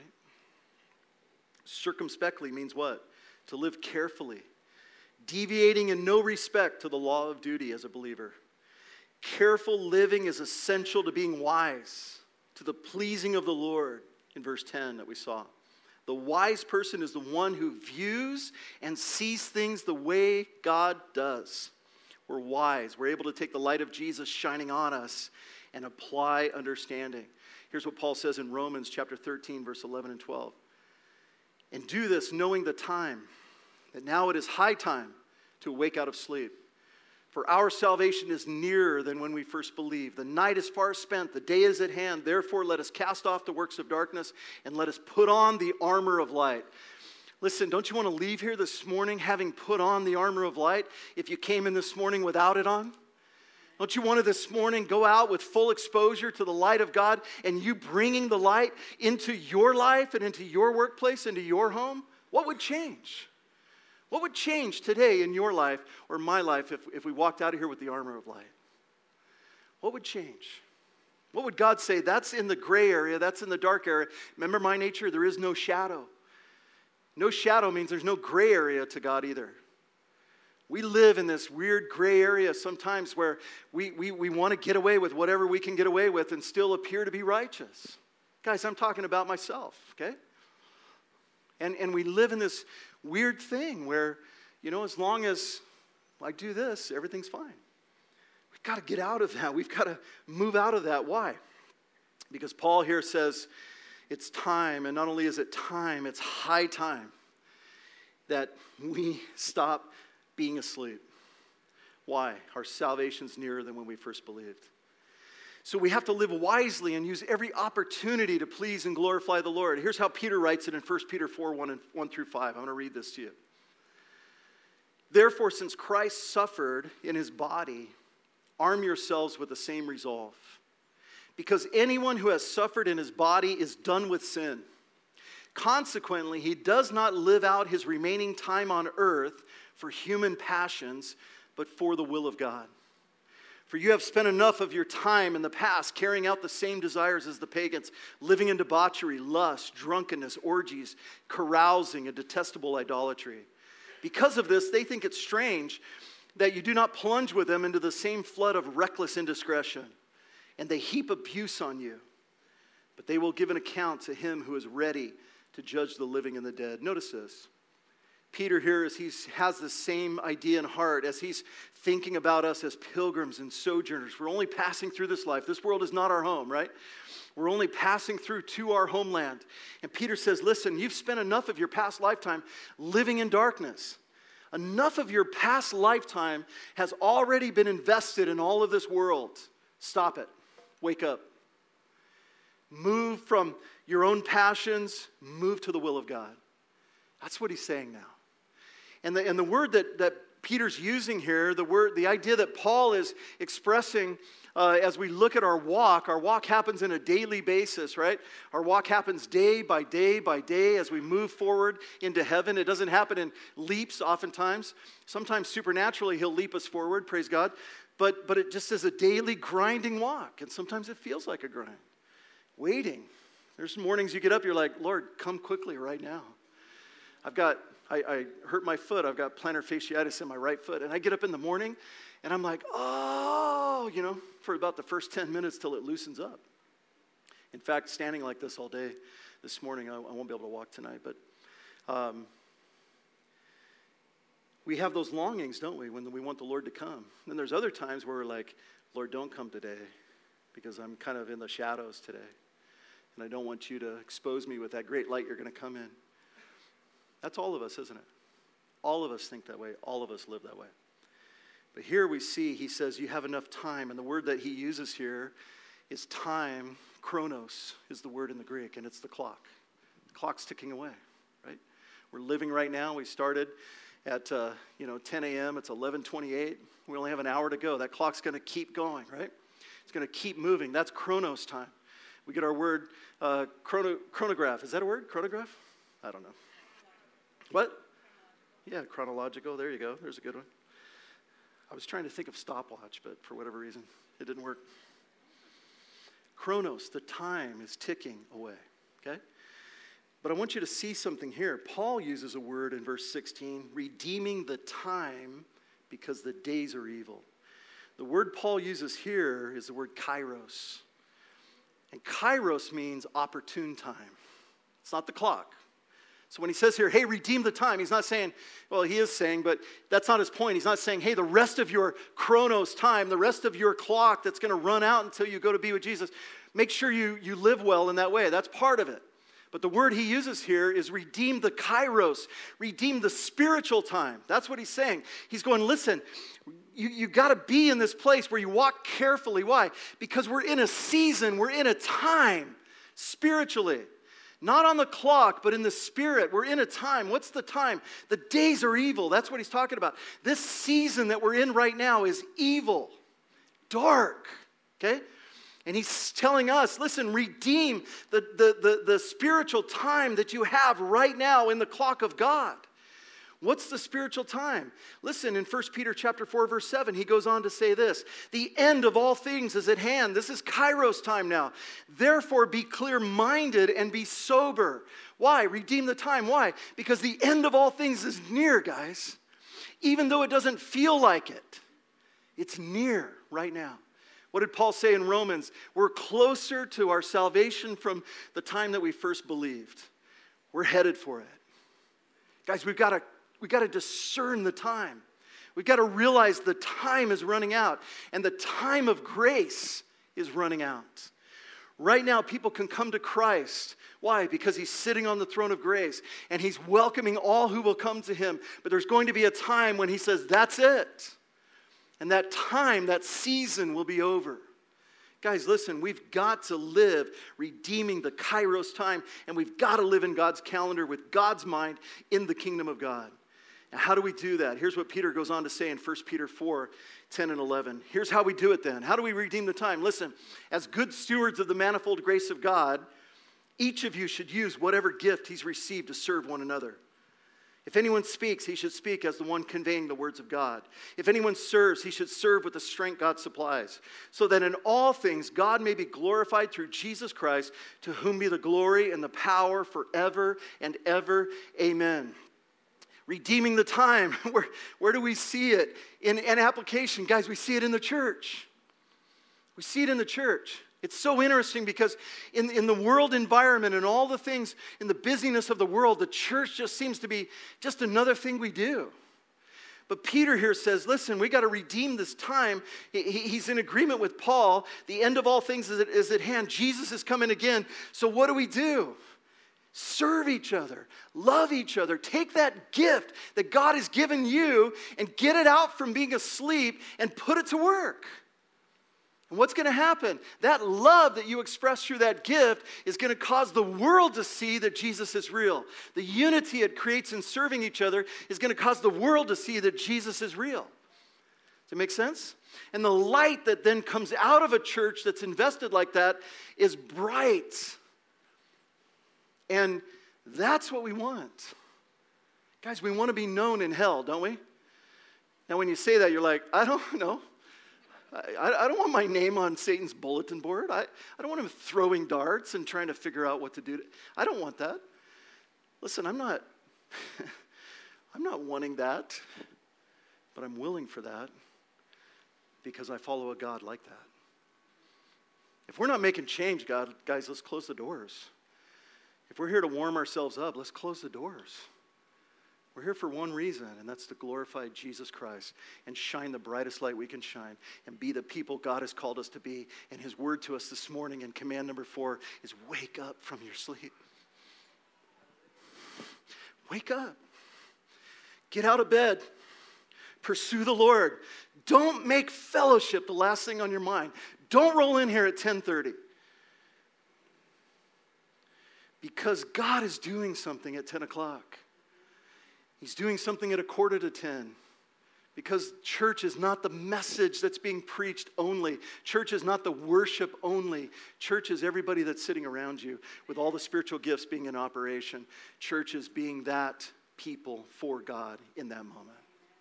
Circumspectly means what? To live carefully, deviating in no respect to the law of duty as a believer. Careful living is essential to being wise, to the pleasing of the Lord, in verse ten that we saw. The wise person is the one who views and sees things the way God does. We're wise. We're able to take the light of Jesus shining on us and apply understanding. Here's what Paul says in Romans chapter thirteen, verse eleven and twelve. And do this knowing the time, that now it is high time to awake out of sleep. For our salvation is nearer than when we first believed. The night is far spent, the day is at hand. Therefore, let us cast off the works of darkness and let us put on the armor of light. Listen, don't you want to leave here this morning having put on the armor of light if you came in this morning without it on? Don't you want to this morning go out with full exposure to the light of God and you bringing the light into your life and into your workplace, into your home? What would change? What would change today in your life or my life if, if we walked out of here with the armor of light? What would change? What would God say? That's in the gray area. That's in the dark area. Remember my nature? There is no shadow. No shadow means there's no gray area to God either. We live in this weird gray area sometimes where we, we, we want to get away with whatever we can get away with and still appear to be righteous. Guys, I'm talking about myself, okay? And, and we live in this weird thing where, you know, as long as I do this, everything's fine. We've got to get out of that. We've got to move out of that. Why? Because Paul here says it's time, and not only is it time, it's high time that we stop being asleep. Why? Our salvation's nearer than when we first believed. So we have to live wisely and use every opportunity to please and glorify the Lord. Here's how Peter writes it in First Peter four, one, and one through five. I'm going to read this to you. Therefore, since Christ suffered in his body, arm yourselves with the same resolve. Because anyone who has suffered in his body is done with sin. Consequently, he does not live out his remaining time on earth for human passions, but for the will of God. For you have spent enough of your time in the past carrying out the same desires as the pagans, living in debauchery, lust, drunkenness, orgies, carousing, and detestable idolatry. Because of this, they think it strange that you do not plunge with them into the same flood of reckless indiscretion, and they heap abuse on you. But they will give an account to him who is ready to judge the living and the dead. Notice this. Peter here, as he has the same idea in heart, as he's thinking about us as pilgrims and sojourners. We're only passing through this life. This world is not our home, right? We're only passing through to our homeland. And Peter says, listen, you've spent enough of your past lifetime living in darkness. Enough of your past lifetime has already been invested in all of this world. Stop it. Wake up. Move from your own passions. Move to the will of God. That's what he's saying now. And the, and the word that, that Peter's using here, the word, the idea that Paul is expressing uh, as we look at our walk, our walk happens in a daily basis, right? Our walk happens day by day by day as we move forward into heaven. It doesn't happen in leaps oftentimes. Sometimes supernaturally he'll leap us forward, praise God. But, but it just is a daily grinding walk. And sometimes it feels like a grind. Waiting. There's mornings you get up, you're like, Lord, come quickly right now. I've got, I, I hurt my foot. I've got plantar fasciitis in my right foot. And I get up in the morning, and I'm like, oh, you know, for about the first ten minutes till it loosens up. In fact, standing like this all day this morning, I, I won't be able to walk tonight. But um, we have those longings, don't we, when we want the Lord to come. And then there's other times where we're like, Lord, don't come today because I'm kind of in the shadows today. And I don't want you to expose me with that great light you're going to come in. That's all of us, isn't it? All of us think that way. All of us live that way. But here we see, he says, you have enough time. And the word that he uses here is time. Chronos is the word in the Greek, and it's the clock. The clock's ticking away, right? We're living right now. We started at, uh, you know, ten a.m. It's eleven twenty-eight. We only have an hour to go. That clock's going to keep going, right? It's going to keep moving. That's chronos time. We get our word uh, chrono, chronograph. Is that a word? Chronograph? I don't know. What? Yeah, chronological. There you go. There's a good one. I was trying to think of stopwatch, but for whatever reason, it didn't work. Chronos, the time is ticking away, okay? But I want you to see something here. Paul uses a word in verse sixteen, redeeming the time because the days are evil. The word Paul uses here is the word kairos. And kairos means opportune time. It's not the clock. So when he says here, hey, redeem the time, he's not saying, well, he is saying, but that's not his point. He's not saying, hey, the rest of your chronos time, the rest of your clock that's going to run out until you go to be with Jesus, make sure you, you live well in that way. That's part of it. But the word he uses here is redeem the kairos, redeem the spiritual time. That's what he's saying. He's going, listen, you, you got to be in this place where you walk carefully. Why? Because we're in a season, we're in a time spiritually. Not on the clock, but in the spirit. We're in a time. What's the time? The days are evil. That's what he's talking about. This season that we're in right now is evil, dark, okay? And he's telling us, listen, redeem the, the, the, the spiritual time that you have right now in the clock of God. What's the spiritual time? Listen, in First Peter chapter four, verse seven, he goes on to say this. The end of all things is at hand. This is kairos time now. Therefore, be clear-minded and be sober. Why? Redeem the time. Why? Because the end of all things is near, guys. Even though it doesn't feel like it. It's near right now. What did Paul say in Romans? We're closer to our salvation from the time that we first believed. We're headed for it. Guys, we've got to We've got to discern the time. We've got to realize the time is running out. And the time of grace is running out. Right now, people can come to Christ. Why? Because he's sitting on the throne of grace. And he's welcoming all who will come to him. But there's going to be a time when he says, that's it. And that time, that season will be over. Guys, listen, we've got to live redeeming the Kairos time, and we've got to live in God's calendar with God's mind in the kingdom of God. Now, how do we do that? Here's what Peter goes on to say in First Peter four, ten and eleven. Here's how we do it then. How do we redeem the time? Listen, as good stewards of the manifold grace of God, each of you should use whatever gift he's received to serve one another. If anyone speaks, he should speak as the one conveying the words of God. If anyone serves, he should serve with the strength God supplies, so that in all things God may be glorified through Jesus Christ, to whom be the glory and the power forever and ever. Amen. Redeeming the time. Where, where do we see it? In an application, guys, we see it in the church. We see it in the church. It's so interesting because in, in the world environment and all the things in the busyness of the world, the church just seems to be just another thing we do. But Peter here says, listen, we got to redeem this time. He, he's in agreement with Paul. The end of all things is at, is at hand. Jesus is coming again. So what do we do? Serve each other. Love each other. Take that gift that God has given you and get it out from being asleep and put it to work. And what's going to happen? That love that you express through that gift is going to cause the world to see that Jesus is real. The unity it creates in serving each other is going to cause the world to see that Jesus is real. Does it make sense? And the light that then comes out of a church that's invested like that is bright. And that's what we want. Guys, we want to be known in hell, don't we? Now, when you say that, you're like, I don't know. I, I don't want my name on Satan's bulletin board. I, I don't want him throwing darts and trying to figure out what to do. I don't want that. Listen, I'm not, I'm not wanting that, but I'm willing for that because I follow a God like that. If we're not making change, God, guys, let's close the doors. If we're here to warm ourselves up, let's close the doors. We're here for one reason, and that's to glorify Jesus Christ and shine the brightest light we can shine and be the people God has called us to be. And his word to us this morning in command number four is wake up from your sleep. Wake up. Get out of bed. Pursue the Lord. Don't make fellowship the last thing on your mind. Don't roll in here at ten thirty. Because God is doing something at ten o'clock. He's doing something at a quarter to ten. Because church is not the message that's being preached only. Church is not the worship only. Church is everybody that's sitting around you with all the spiritual gifts being in operation. Church is being that people for God in that moment.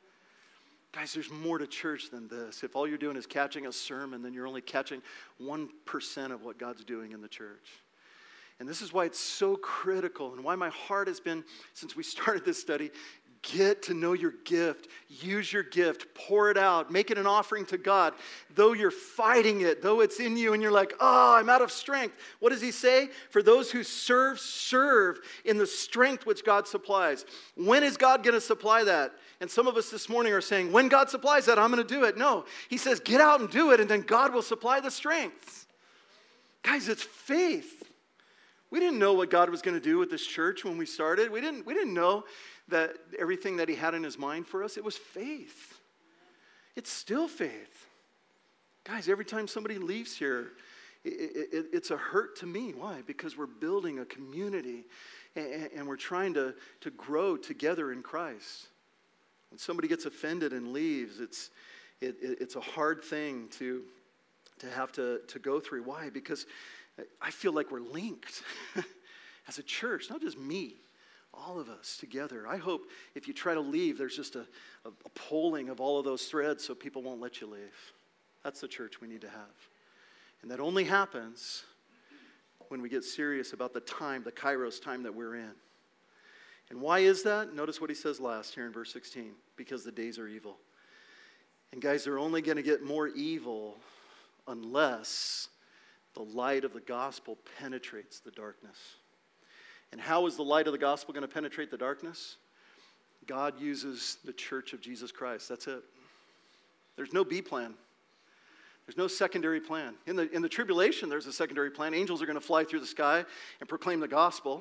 Guys, there's more to church than this. If all you're doing is catching a sermon, then you're only catching one percent of what God's doing in the church. And this is why it's so critical and why my heart has been, since we started this study, get to know your gift. Use your gift. Pour it out. Make it an offering to God. Though you're fighting it, though it's in you and you're like, oh, I'm out of strength. What does he say? For those who serve, serve in the strength which God supplies. When is God going to supply that? And some of us this morning are saying, when God supplies that, I'm going to do it. No, he says, get out and do it, and then God will supply the strength. Guys, it's faith. We didn't know what God was going to do with this church when we started. We didn't, we didn't know that everything that he had in his mind for us. It was faith. It's still faith. Guys, every time somebody leaves here, it, it, it's a hurt to me. Why? Because we're building a community and, and we're trying to, to grow together in Christ. When somebody gets offended and leaves, it's, it, it, it's a hard thing to, to have to, to go through. Why? Because I feel like we're linked as a church, not just me, all of us together. I hope if you try to leave, there's just a, a, a pulling of all of those threads so people won't let you leave. That's the church we need to have. And that only happens when we get serious about the time, the Kairos time that we're in. And why is that? Notice what he says last here in verse sixteen. Because the days are evil. And guys, they're only going to get more evil unless the light of the gospel penetrates the darkness. And how is the light of the gospel going to penetrate the darkness? God uses the church of Jesus Christ. That's it. There's no B plan. There's no secondary plan. In the, in the tribulation, there's a secondary plan. Angels are going to fly through the sky and proclaim the gospel.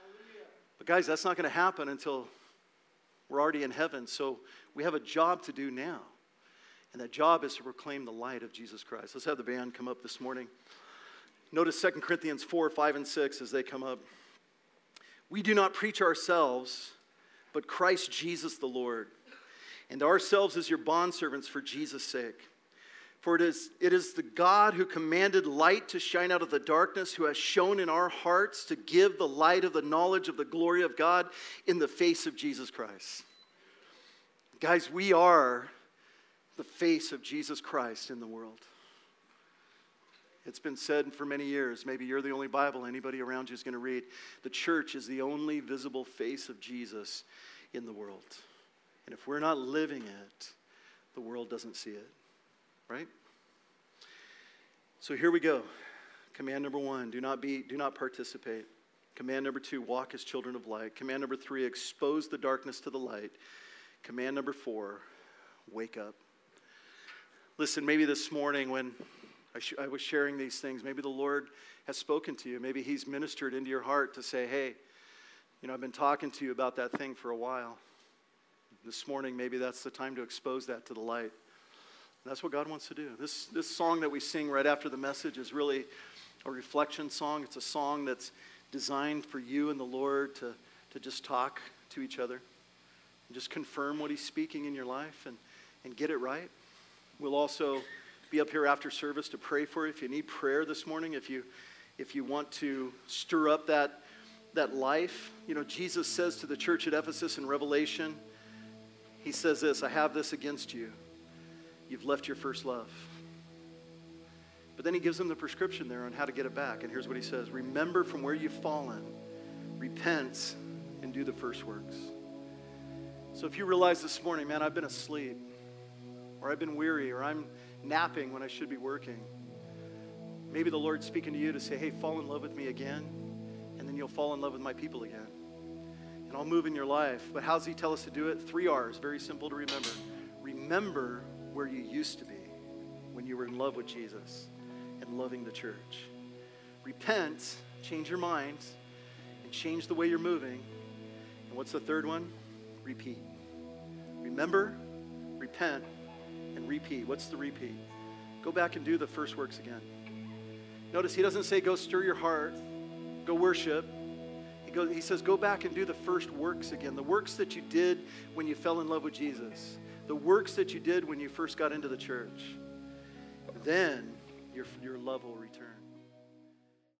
But guys, that's not going to happen until we're already in heaven. So we have a job to do now. And that job is to proclaim the light of Jesus Christ. Let's have the band come up this morning. Notice Second Corinthians four, five, and six as they come up. We do not preach ourselves, but Christ Jesus the Lord, and ourselves as your bondservants for Jesus' sake. For it is, it is the God who commanded light to shine out of the darkness, who has shown in our hearts to give the light of the knowledge of the glory of God in the face of Jesus Christ. Guys, we are the face of Jesus Christ in the world. It's been said for many years, maybe you're the only Bible anybody around you is going to read. The church is the only visible face of Jesus in the world. And if we're not living it, the world doesn't see it, right? So here we go. Command number one, do not be, do not participate. Command number two, walk as children of light. Command number three, expose the darkness to the light. Command number four, wake up. Listen, maybe this morning when I, sh- I was sharing these things, maybe the Lord has spoken to you. Maybe he's ministered into your heart to say, hey, you know, I've been talking to you about that thing for a while. This morning, maybe that's the time to expose that to the light. And that's what God wants to do. This, this song that we sing right after the message is really a reflection song. It's a song that's designed for you and the Lord to, to just talk to each other. And just confirm what he's speaking in your life and, and get it right. We'll also be up here after service to pray for you. If you need prayer this morning, if you if you want to stir up that, that life. You know, Jesus says to the church at Ephesus in Revelation, he says this, I have this against you. You've left your first love. But then he gives them the prescription there on how to get it back. And here's what he says. Remember from where you've fallen. Repent and do the first works. So if you realize this morning, man, I've been asleep, or I've been weary, or I'm napping when I should be working, maybe the Lord's speaking to you to say, hey, fall in love with me again, and then you'll fall in love with my people again. And I'll move in your life. But how does he tell us to do it? Three R's, very simple to remember. Remember where you used to be when you were in love with Jesus and loving the church. Repent, change your mind, and change the way you're moving. And what's the third one? Repeat. Remember, repent, and repeat. What's the repeat? Go back and do the first works again. Notice he doesn't say go stir your heart, go worship. He, goes, he says go back and do the first works again. The works that you did when you fell in love with Jesus. The works that you did when you first got into the church. Then your, your love will return.